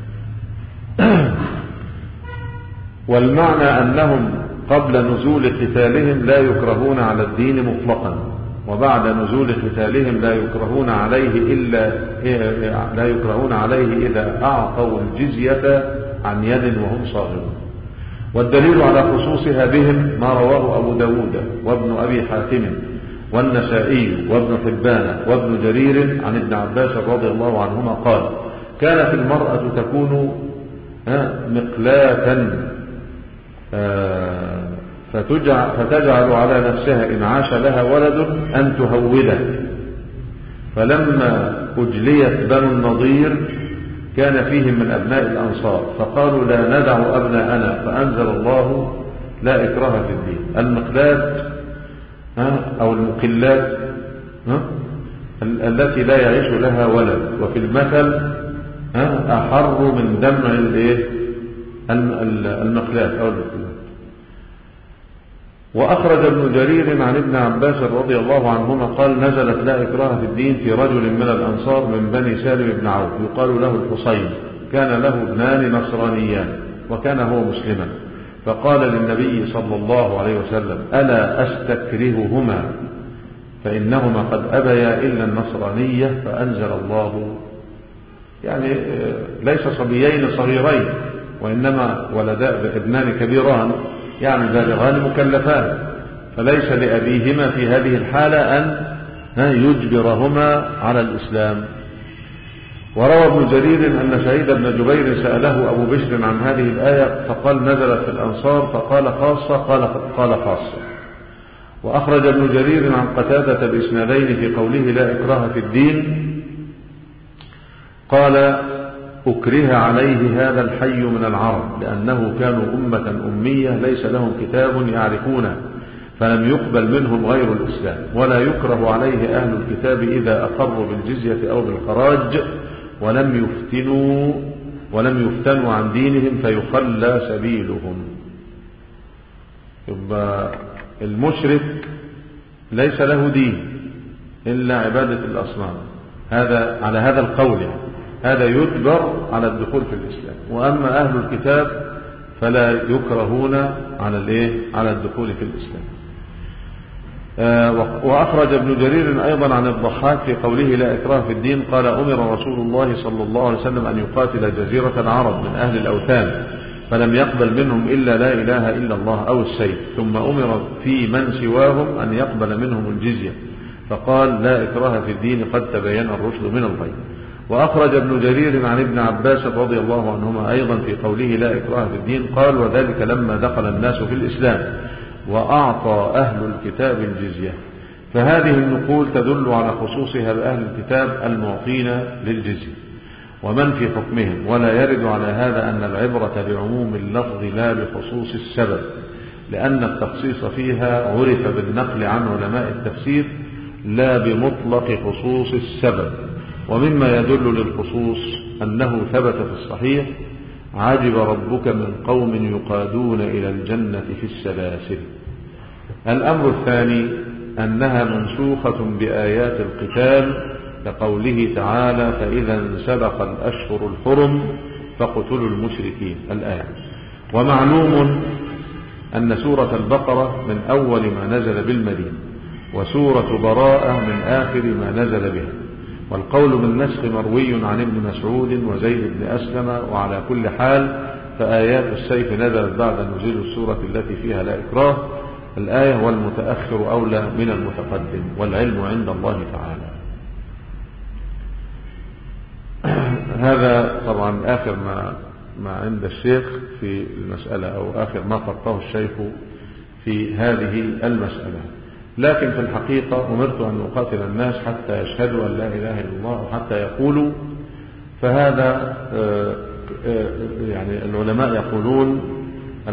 والمعنى أنهم قبل نزول قتالهم لا يكرهون على الدين مطلقا، وبعد نزول قتالهم لا يكرهون عليه إلا لا يكرهون عليه إذا أعطوا الجزية عن يد وهم صاغرون. والدليل على خصوصها بهم ما رواه أبو داود وابن أبي حاتم والنسائي وابن حبان وابن جرير عن ابن عباس رضي الله عنهما قال: كانت المرأة تكون مقلاة فتجعل على نفسها إن عاش لها ولد أن تهوده، فلما أجليت بنو النضير كان فيهم من أبناء الأنصار فقالوا لا ندع أبناءنا، فأنزل الله لا إكراه في الدين. المقلات أو المقلات التي لا يعيش لها ولد، وفي المثل أحر من دمع المقلات أو المقلات. وأخرج ابن جرير عن ابن عباس رضي الله عنهما قال: نزلت لا إكراه في الدين في رجل من الأنصار من بني سالم بن عوف يقال له الحصين، كان له ابنان نصرانيان وكان هو مسلما، فقال للنبي صلى الله عليه وسلم: ألا أستكرههما فإنهما قد أبيا إلا النصرانية، فأنزل الله يعني ليس صبيين صغيرين وإنما ولداء ابنان كبيران يعني بالغان مكلفان، فليس لأبيهما في هذه الحالة أن يجبرهما على الإسلام. وروى ابن جرير أن سعيد بن جبير سأله أبو بشر عن هذه الآية فقال: نزلت في الأنصار، فقال خاصة، قال قال خاصة. وأخرج ابن جرير عن قتادة بإسنادين في قوله لا إكراه في الدين قال: أكره عليه هذا الحي من العرب لأنه كانوا أمة أمية ليس لهم كتاب يعرفونه، فلم يقبل منهم غير الإسلام، ولا يكره عليه أهل الكتاب إذا أقروا بالجزية أو بالخراج ولم يفتنوا ولم يفتنوا عن دينهم فيخلى سبيلهم. يبقى المشرك ليس له دين إلا عبادة الأصنام، هذا على هذا القول يعني. هذا يجبر على الدخول في الإسلام. وأما أهل الكتاب فلا يكرهون على الايه على الدخول في الإسلام. آه وأخرج ابن جرير أيضا عن الضحاك في قوله لا إكراه في الدين قال: أمر رسول الله صلى الله عليه وسلم أن يقاتل جزيرة العرب من أهل الأوثان، فلم يقبل منهم إلا لا إله إلا الله أو السيف، ثم أمر في من سواهم أن يقبل منهم الجزية، فقال: لا إكراه في الدين قد تبين الرشد من الغي. وأخرج ابن جرير عن ابن عباس رضي الله عنهما أيضا في قوله لا إكراه في الدين قال: وذلك لما دخل الناس في الإسلام وأعطى أهل الكتاب الجزية. فهذه النقول تدل على خصوصها بأهل الكتاب المعطين للجزية ومن في حكمهم، ولا يرد على هذا أن العبرة بعموم اللفظ لا بخصوص السبب، لأن التخصيص فيها عرف بالنقل عن علماء التفسير لا بمطلق خصوص السبب. ومما يدل للخصوص أنه ثبت في الصحيح: عجب ربك من قوم يقادون إلى الجنة في السلاسل. الأمر الثاني أنها منسوخة بآيات القتال كقوله تعالى: فإذا انسلخ الأشهر الحرم فاقتلوا المشركين الآية. ومعلوم أن سورة البقرة من أول ما نزل بالمدينة، وسورة براءة من آخر ما نزل بها، والقول بالنسخ مروي عن ابن مسعود وزيد بن أسلم. وعلى كل حال فآيات السيف نزلت بعد نزول السورة التي فيها لا إكراه الآية، والمتأخر أولى من المتقدم، والعلم عند الله تعالى. هذا طبعا آخر ما ما عند الشيخ في المسألة، أو آخر ما قطه الشيخ في هذه المسألة. لكن في الحقيقة أمرت أن أقاتل الناس حتى يشهدوا أن لا إله إلا الله وحتى يقولوا. فهذا يعني العلماء يقولون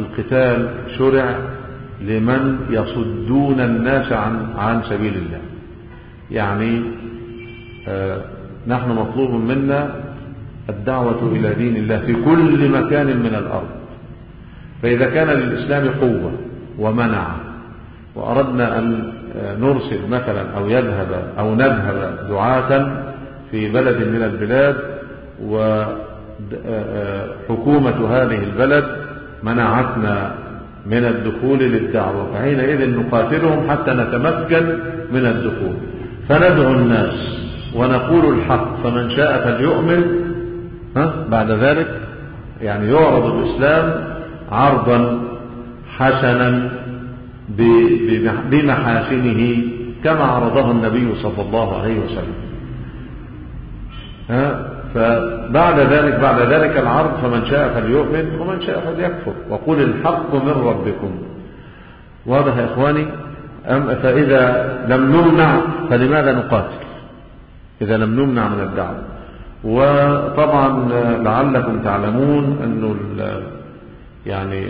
القتال شرع لمن يصدون الناس عن عن سبيل الله، يعني آه نحن مطلوب منا الدعوة إلى دين الله في كل مكان من الأرض. فإذا كان للإسلام قوة ومنع وأردنا أن نرسل مثلا أو يذهب أو نذهب دعاة في بلد من البلاد وحكومة هذه البلد منعتنا من الدخول للدعوة، فحينئذ نقاتلهم حتى نتمكن من الدخول، فندعو الناس ونقول الحق، فمن شاء فليؤمن. ها بعد ذلك يعني يعرض الإسلام عرضا حسنا بمحاسنه كما عرضه النبي صلى الله عليه وسلم. ها فبعد ذلك بعد ذلك العرض فمن شاء فليؤمن ومن شاء فليكفر وقل الحق من ربكم. واضح يا إخواني؟ أم فإذا لم نمنع فلماذا نقاتل إذا لم نمنع من الدعوة؟ وطبعا لعلكم تعلمون أنه يعني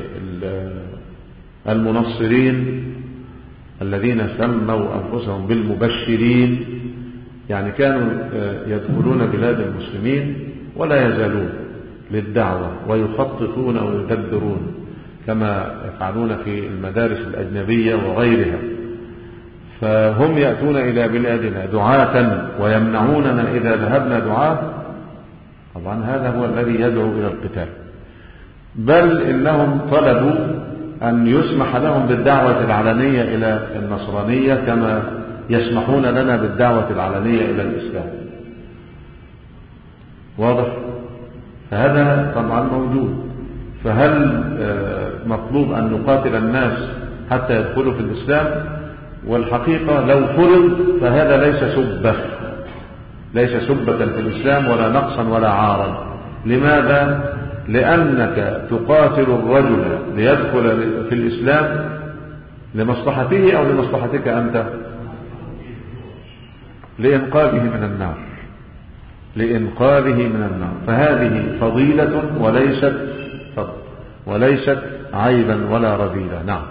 المنصرين الذين سموا أنفسهم بالمبشرين يعني كانوا يدخلون بلاد المسلمين ولا يزالون للدعوة ويخططون ويدبرون كما يفعلون في المدارس الأجنبية وغيرها. فهم يأتون إلى بلادنا دعاة ويمنعوننا إذا ذهبنا دعاة. طبعا هذا هو الذي يدعو إلى القتال، بل إنهم طلبوا أن يسمح لهم بالدعوة العلنية إلى النصرانية كما يسمحون لنا بالدعوة العلنية إلى الإسلام. واضح؟ فهذا طبعا موجود. فهل مطلوب أن نقاتل الناس حتى يدخلوا في الإسلام؟ والحقيقة لو فرض فهذا ليس سبة ليس سبة في الإسلام ولا نقصا ولا عارا. لماذا؟ لأنك تقاتل الرجل ليدخل في الإسلام لمصلحته أو لمصلحتك أنت؟ لإنقاذه من النار لإنقاذه من النار. فهذه فضيلة وليست فضل وليست عيبا ولا رذيلة. نعم.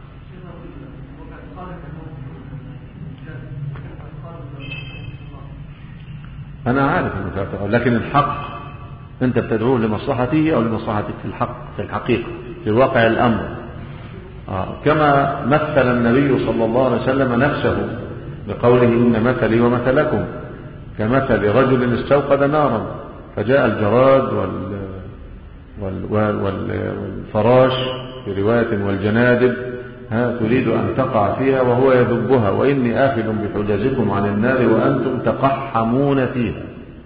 أنا عارف أنه لكن الحق أنت بتدعوه لمصلحته أو لمصلحتك في الحق في الحقيقة في واقع الأمر. آه. كما مثل النبي صلى الله عليه وسلم نفسه بقوله إن مثلي ومثلكم كمثل رجل استوقد نارا فجاء الجراد وال وال والفراش في رواية والجنادب ها تريد أن تقع فيها وهو يذبها وإني آخذ بحجزكم عن النار وأنتم تقحمون فيها.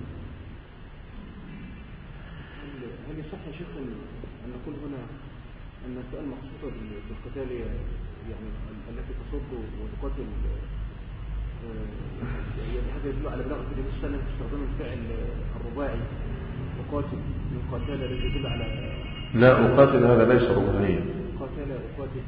هل يصح يا شيخ أن نقول هنا أن الفئة المقصودة بالقتال يعني التي تصد وتقاتل هذا يدل على بلاغة النبي صلى الله عليه وسلم في استخدام الفعل الرباعي وقاتل من قتال الذي يدل على لا أقاتل هذا ليس رباعيا. قاتل أقاتل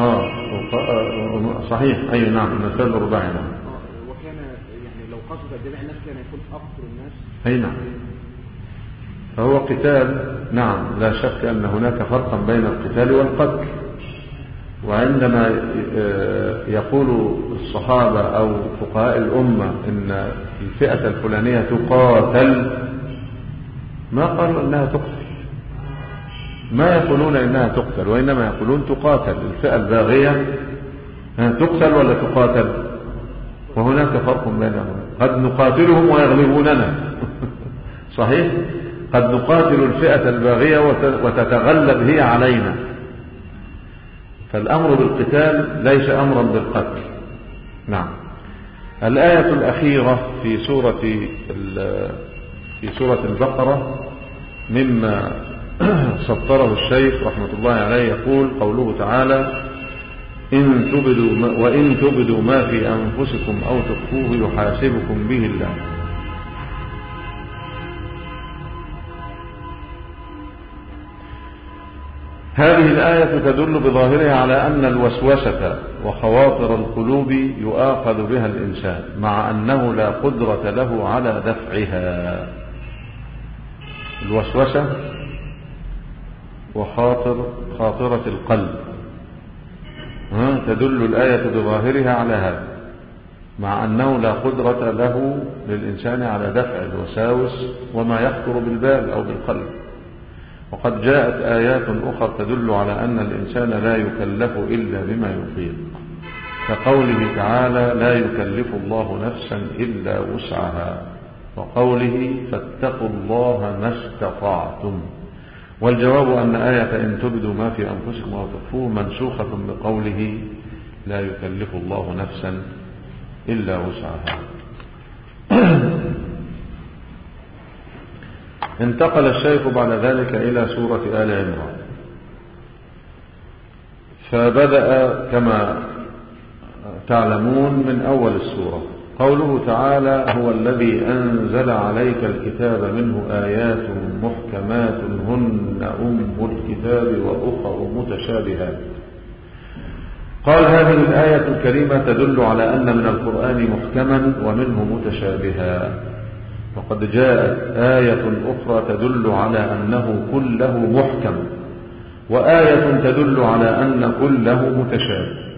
اه صحيح أي نعم المثال الرباعي. نعم. وكان يعني لو قصد جميع الناس كان يكون أقتل الناس. أي نعم. فهو قتال. نعم لا شك أن هناك فرقا بين القتال والقتل. وعندما يقول الصحابة أو فقهاء الأمة إن الفئة الفلانية تقاتل ما قالوا إنها تقتل ما يقولون إنها تقتل وإنما يقولون تقاتل. الفئة الباغية تقتل ولا تقاتل؟ وهناك فرق بينهم. قد نقاتلهم ويغلبوننا صحيح. قد نقاتل الفئة الباغية وتتغلب هي علينا. فالأمر بالقتال ليس أمرا بالقتل. نعم. الآية الأخيرة في سورة في سورة البقرة مما سطره الشيخ رحمة الله عليه يقول قوله تعالى إن تبدوا وإن تبدوا ما في أنفسكم أو تخفوه يحاسبكم به الله. هذه الآية تدل بظاهرها على أن الوسوسة وخواطر القلوب يؤاخذ بها الإنسان مع أنه لا قدرة له على دفعها. الوسوسة وخاطر خاطرة القلب تدل الآية بظاهرها على هذا. مع أنه لا قدرة له للإنسان على دفع الوساوس وما يخطر بالبال أو بالقلب. وقد جاءت آيات أخرى تدل على أن الإنسان لا يكلف إلا بما يطيق، كقوله تعالى لا يكلف الله نفسا إلا وسعها، وقوله فاتقوا الله ما استطعتم. والجواب أن آية إن تبدوا ما في أنفسكم أو تخفوه منسوخة بقوله لا يكلف الله نفسا إلا وسعها. انتقل الشيخ بعد ذلك إلى سورة آل عمران، فبدأ كما تعلمون من أول السورة. قوله تعالى هو الذي أنزل عليك الكتاب منه آيات محكمات هن أم الكتاب وأخر متشابهات. قال هذه الآية الكريمة تدل على أن من القرآن محكما ومنه متشابها، وقد جاءت آية أخرى تدل على أنه كله محكم، وآية تدل على أن كله متشابه.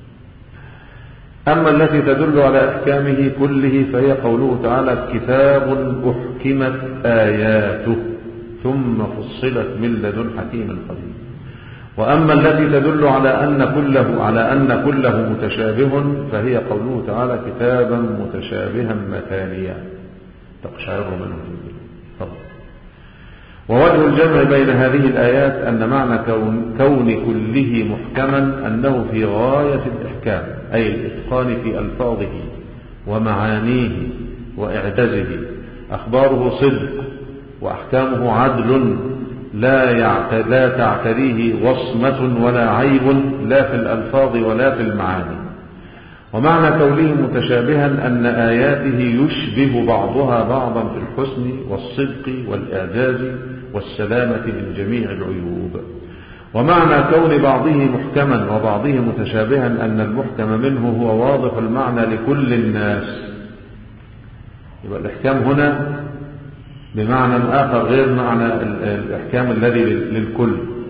أما التي تدل على إحكامه كله فهي قوله تعالى كتاب أحكمت آياته ثم فصلت من لدن حكيم خبير. وأما التي تدل على أن كله على أن كله متشابه فهي قوله تعالى كتابا متشابها مثانيا تقشعر منه الجلود. ووجه الجمع بين هذه الآيات أن معنى كون, كون كله محكما أنه في غاية الإحكام، أي الإتقان في ألفاظه ومعانيه وإعجازه. أخباره صدق وأحكامه عدل لا, لا تعتريه وصمة ولا عيب لا في الألفاظ ولا في المعاني. ومعنى كونه متشابها أن آياته يشبه بعضها بعضا في الحسن والصدق والإعجاز والسلامة من جميع العيوب. ومعنى كون بعضه محكما وبعضه متشابها أن المحكم منه هو واضح المعنى لكل الناس. يبقى الإحكام هنا بمعنى آخر غير معنى الإحكام الذي للكل،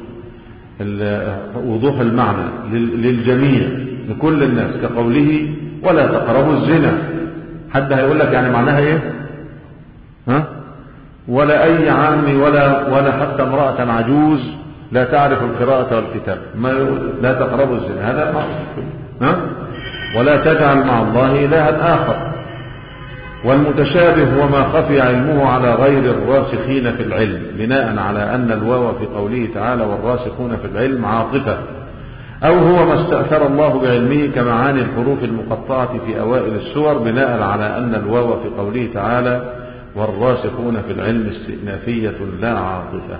وضوح المعنى للجميع لكل الناس، كقوله ولا تقربوا الزنا. حد هيقول لك يعني معناها ايه؟ ها؟ ولا أي عام ولا ولا حتى امرأة عجوز لا تعرف القراءة والكتاب ما لا تقربوا الزنا، هذا معروف. ها؟ ولا تجعل مع الله إلها آخر. والمتشابه هو ما خفي علمه على غير الراسخين في العلم، بناء على أن الواو في قوله تعالى والراسخون في العلم عاطفة، أو هو ما استأثر الله بعلمه كمعاني الحروف المقطعة في أوائل السور، بناء على أن الواو في قوله تعالى والراسخون في العلم استئنافية لا عاطفة.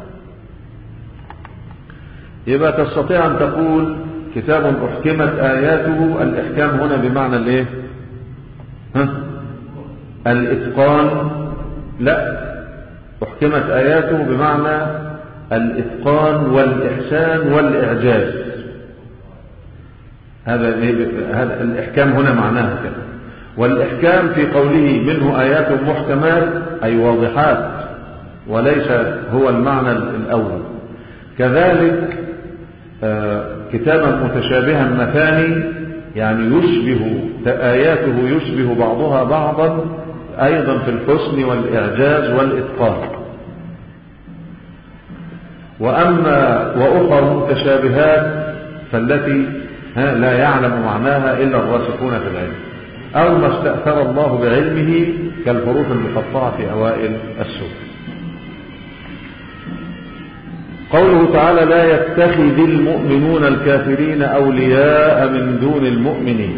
يبقى تستطيع أن تقول كتاب أحكمت آياته. الإحكام هنا بمعنى الإيه؟ ها؟ الإتقان. لا، أحكمت آياته بمعنى الإتقان والإحسان والإعجاز. هذا هذا الإحكام هنا معناه كده. والإحكام في قوله منه آيات محكمات أي واضحات، وليس هو المعنى الأول. كذلك كتابا متشابها مثاني يعني يشبه آياته يشبه بعضها بعضا أيضا في الحسن والإعجاز والإتقان. وأما وأخر متشابهات فالتي لا يعلم معناها إلا الراسخون في العلم، أو ما استأثر الله بعلمه كالحروف المقطعة في أوائل السور. قوله تعالى لا يتخذ المؤمنون الكافرين أولياء من دون المؤمنين.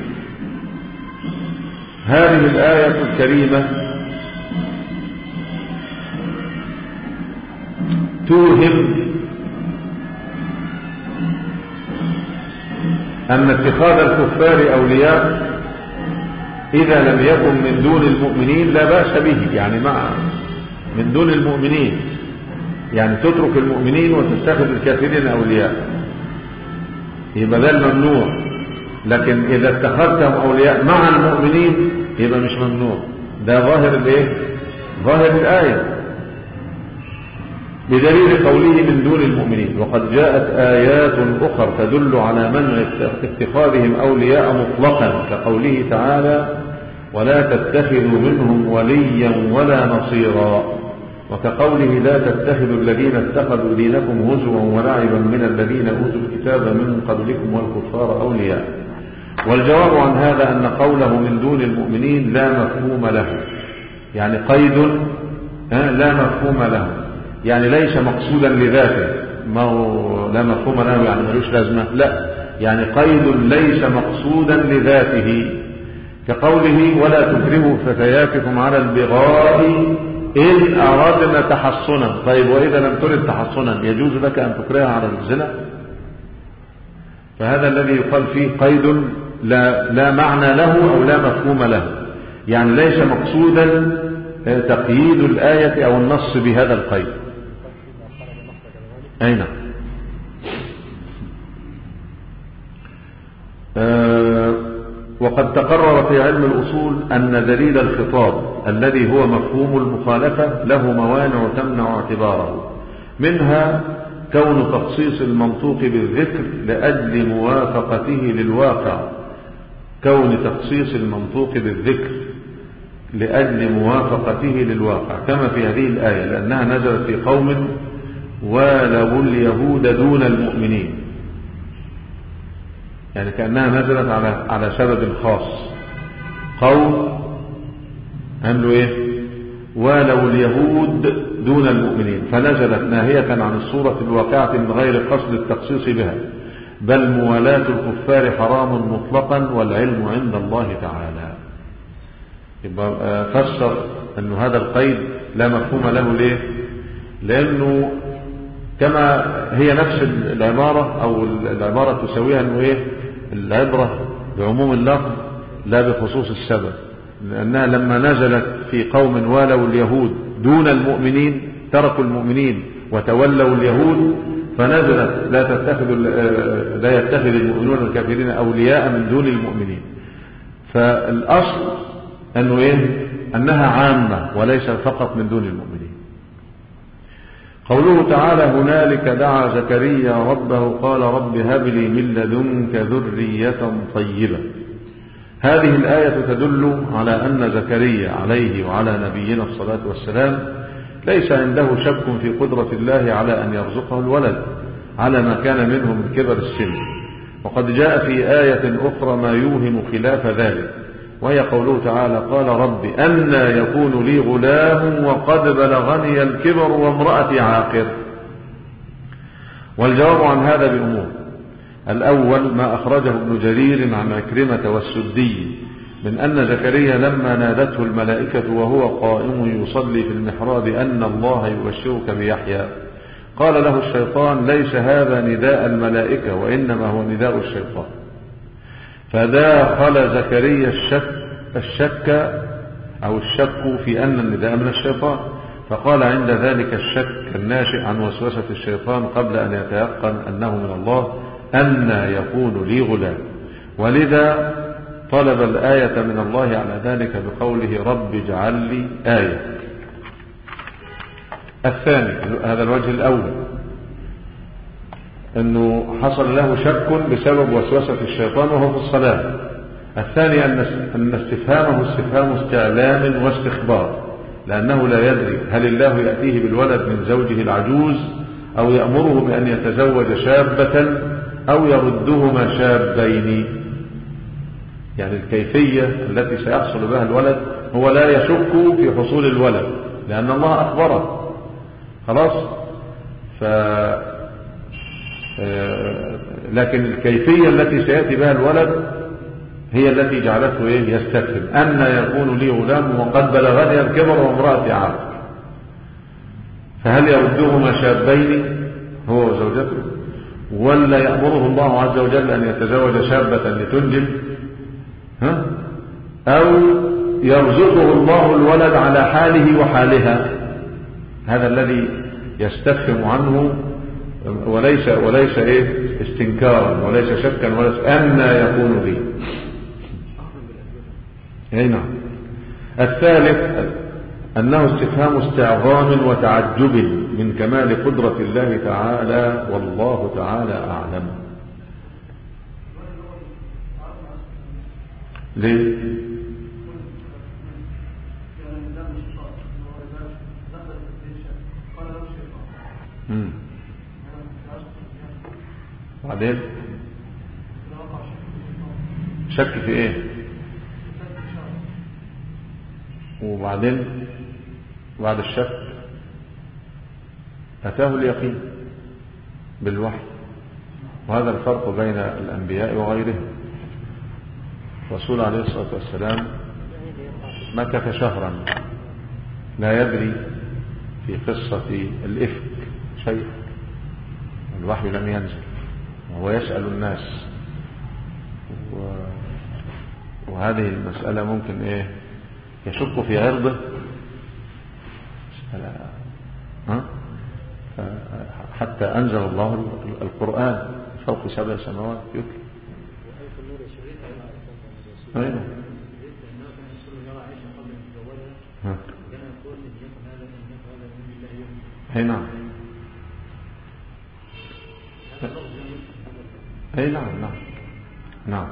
هذه الآية الكريمة توهم أن اتخاذ الكفار أولياء إذا لم يكن من دون المؤمنين لا بأس به، يعني مع من دون المؤمنين يعني تترك المؤمنين وتتخذ الكافرين أولياء، يبقى ده الممنوع. لكن إذا اتخذتهم أولياء مع المؤمنين يبقى مش ممنوع. ده ظاهر الايه؟ ظاهر الآية، بدليل قوله من دون المؤمنين. وقد جاءت آيات أخرى تدل على منع اتخاذهم أولياء مطلقا، كقوله تعالى ولا تتخذوا منهم وليا ولا نصيرا. وكقوله لا تتخذوا الذين اتخذوا دينكم هزوا ولعبا من الذين أوتوا الكتاب من قبلكم والكفار أولياء. والجواب عن هذا أن قوله من دون المؤمنين لا مفهوم له، يعني قيد لا مفهوم له، يعني ليس مقصودا لذاته، ما هو لا مفهوم له يعني ملوش لازمة، لا، يعني قيد ليس مقصودا لذاته، كقوله ولا تكرهوا فتياتكم على البغاء إن أردنا تحصنا. طيب وإذا لم ترد تحصنا يجوز لك أن تكرهها على الزنا؟ فهذا الذي يقال فيه قيد لا, لا معنى له أو لا مفهوم له، يعني ليس مقصودا تقييد الآية أو النص بهذا القيد. أين أه وقد تقرر في علم الأصول أن دليل الخطاب الذي هو مفهوم المخالفة له موانع تمنع اعتباره، منها كون تخصيص المنطوق بالذكر لأجل موافقته للواقع، كون تخصيص المنطوق بالذكر لأجل موافقته للواقع كما في هذه الآية، لأنها نزلت في قوم ولو اليهود دون المؤمنين، يعني كأنها نزلت على على سبب خاص. قوم عملوا ايه؟ ولو اليهود دون المؤمنين، فنزلت ناهية عن الصورة الواقعة من غير قصد التخصيص بها، بل موالاة الكفار حرام مطلقا والعلم عند الله تعالى. يبقى فسر أن هذا القيد لا مفهوم له. ليه؟ لأنه كما هي نفس العبارة أو العبارة تسويها أنه إيه؟ العبرة بعموم اللفظ لا بخصوص السبب، لأنها لما نزلت في قوم والوا اليهود دون المؤمنين، تركوا المؤمنين وتولوا اليهود، فنزلت لا تتخذ لا يتخذ المؤمنون الكافرين أولياء من دون المؤمنين. فالأصل أنه إيه؟ أنها عامة وليس فقط من دون المؤمنين. قوله تعالى هنالك دعا زكريا ربه قال رب هب لي من لدنك ذرية طيبة. هذه الآية تدل على أن زكريا عليه وعلى نبينا الصلاة والسلام ليس عنده شك في قدرة الله على أن يرزقه الولد على ما كان منه من كبر السن، وقد جاء في آية أخرى ما يوهم خلاف ذلك، وهي قوله تعالى قال رب أنى يكون لي غلام وقد بلغني الكبر وامرأتي عاقر. والجواب عن هذا بأمور: الأول ما أخرجه ابن جرير عن عكرمة والسدي من أن زكريا لما نادته الملائكة وهو قائم يصلي في المحراب أن الله يبشرك بيحيى، قال له الشيطان ليس هذا نداء الملائكة وإنما هو نداء الشيطان، فداخل زكريا الشك, الشك أو الشك في أن النداء من الشيطان، فقال عند ذلك الشك الناشئ عن وسوسة الشيطان قبل أن يتيقن أنه من الله أن يكون لي غلام، ولذا طلب الآية من الله على ذلك بقوله رب اجعل لي آية. الثاني هذا الوجه الأول أنه حصل له شك بسبب وسوسة الشيطان وهو في الصلاة. الثاني أن استفهامه استفهام استعلام واستخبار، لأنه لا يدري هل الله يأتيه بالولد من زوجه العجوز أو يأمره بأن يتزوج شابة أو يردهما شابين، يعني الكيفية التي سيحصل بها الولد هو لا يشك في حصول الولد لأن الله أخبره خلاص. ف لكن الكيفية التي سيأتي بها الولد هي التي جعلته إيه؟ يستفهم أن يكون لي غلام وقد بلغني الكبر وامرأتي عاقر، فهل يردهما شابين هو وزوجته ولا يأمره الله عز وجل أن يتزوج شابة لتنجب، ها؟ أو يرزقه الله الولد على حاله وحالها؟ هذا الذي يستفهم عنه، وليس وليس ايه استنكارا وليس شكا ولا أن يكون لي. اي نعم. الثالث أنه استفهام استعظام وتعجب من كمال قدرة الله تعالى، والله تعالى أعلم. ليه؟ بعدين شك في ايه؟ وبعدين بعد الشك أتاه اليقين بالوحي. وهذا الفرق بين الأنبياء وغيرهم. الرسول عليه الصلاة والسلام مكث شهرا لا يدري في قصة الإفك شيء، الوحي لم ينزل وهو يسأل الناس. وهذه المسألة ممكن إيه يشك في عرضه ها؟ حتى أنزل الله القرآن فوق سبع سماوات يتلو. أيوة. أي نعم. أي نعم نعم نعم.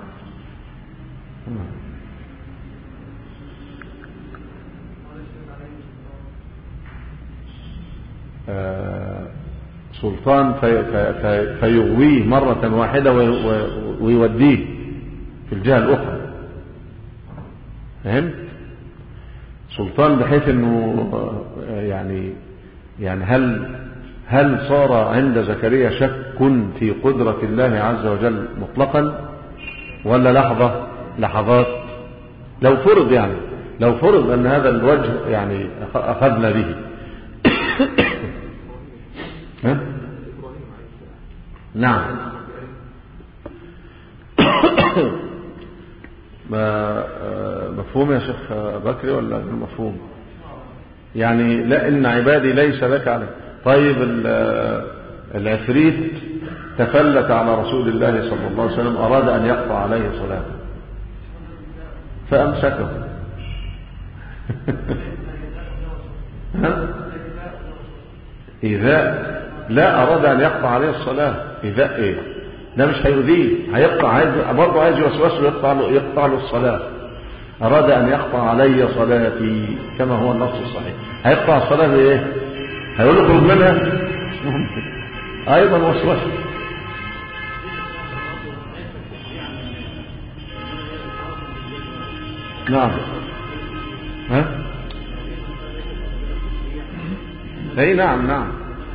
آه سلطان في في فيغويه مرة واحدة ويوديه في الجهة الأخرى. فهمت؟ سلطان بحيث انه يعني يعني هل هل صار عند زكريا شك في قدرة الله عز وجل مطلقا ولا لحظة لحظات؟ لو فرض يعني لو فرض ان هذا الوجه يعني اخذنا به ها؟ نعم. مفهوم يا شيخ بكري ولا غير مفهوم؟ يعني لا ان عبادي ليس لك عليه. طيب العفريت تفلت على رسول الله صلى الله عليه وسلم، اراد ان يقطع عليه صلاته فامسكه إذا لا أراد أن يقطع عليه الصلاة. إذا إيه؟ ده مش هيؤذيه، هيقطع، عايز برضه عايز يوسوسه يقطع له يقطع له الصلاة. أراد أن يقطع علي صلاتي كما هو النص الصحيح. هيقطع الصلاة بإيه؟ هيقول له خرج منها أيضا وسوسه. نعم. ها؟ أي نعم نعم.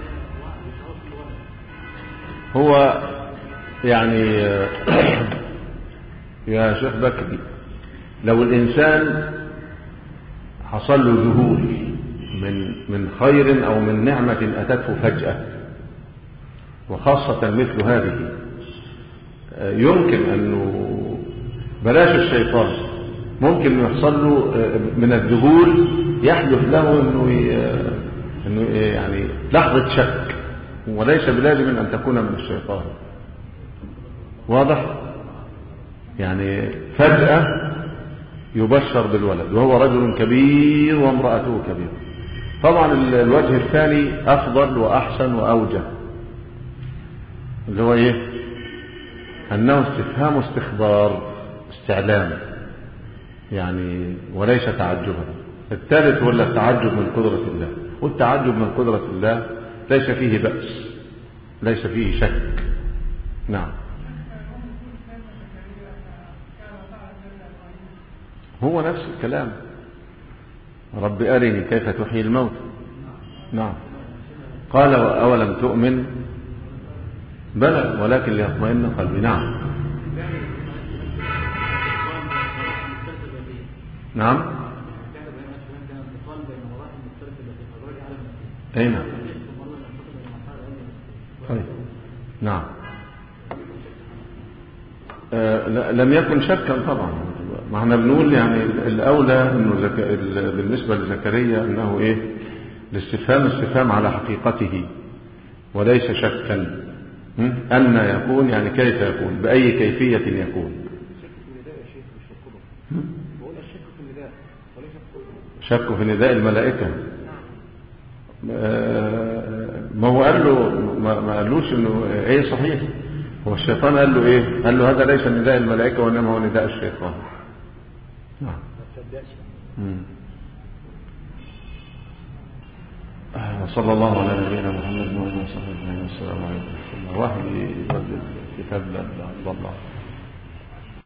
هو يعني يا شيخ بكري لو الإنسان حصل له ذهول من من خير أو من نعمة أتته فجأة، وخاصة مثل هذه، يمكن أنه بلاش الشيطان، ممكن يحصل له من الذهول يحدث له أنه أنه يعني لحظة شك، وليس بلازم أن تكون من الشيطان. واضح؟ يعني فجأة يبشر بالولد وهو رجل كبير وامرأته كبيرة. طبعا الوجه الثاني أفضل وأحسن وأوجه، اللي هو إيه؟ أنه استفهام استخبار استعلام يعني وليس تعجبا. الثالث هو التعجب من قدرة الله، والتعجب من قدرة الله ليس فيه بأس، ليس فيه شك. نعم. هو نفس الكلام، رب أرني كيف تحيي الموت. نعم. قال أولم تؤمن؟ بلى ولكن ليطمئن قلبي. نعم نعم. أين؟ طيب. نعم. آه لم يكن شكا طبعا. ما احنا بنقول يعني الأولى انه زك... بالنسبة لزكريا انه ايه؟ الاستفهام استفهام على حقيقته وليس شكا. أن يكون يعني كيف يكون، بأي كيفية يكون. شك في نداء الملائكة. ما هو قال له ما قالوش انه ايه صحيح. هو الشيطان قال له ايه؟ قال له هذا ليس نداء الملائكة وانما هو نداء الشيطان. نعم. صلى الله على نبينا محمد وعلى اله وصحبه اجمعين. السلام عليكم ورحمة الله. واحد يردد كتاب لا لا الله.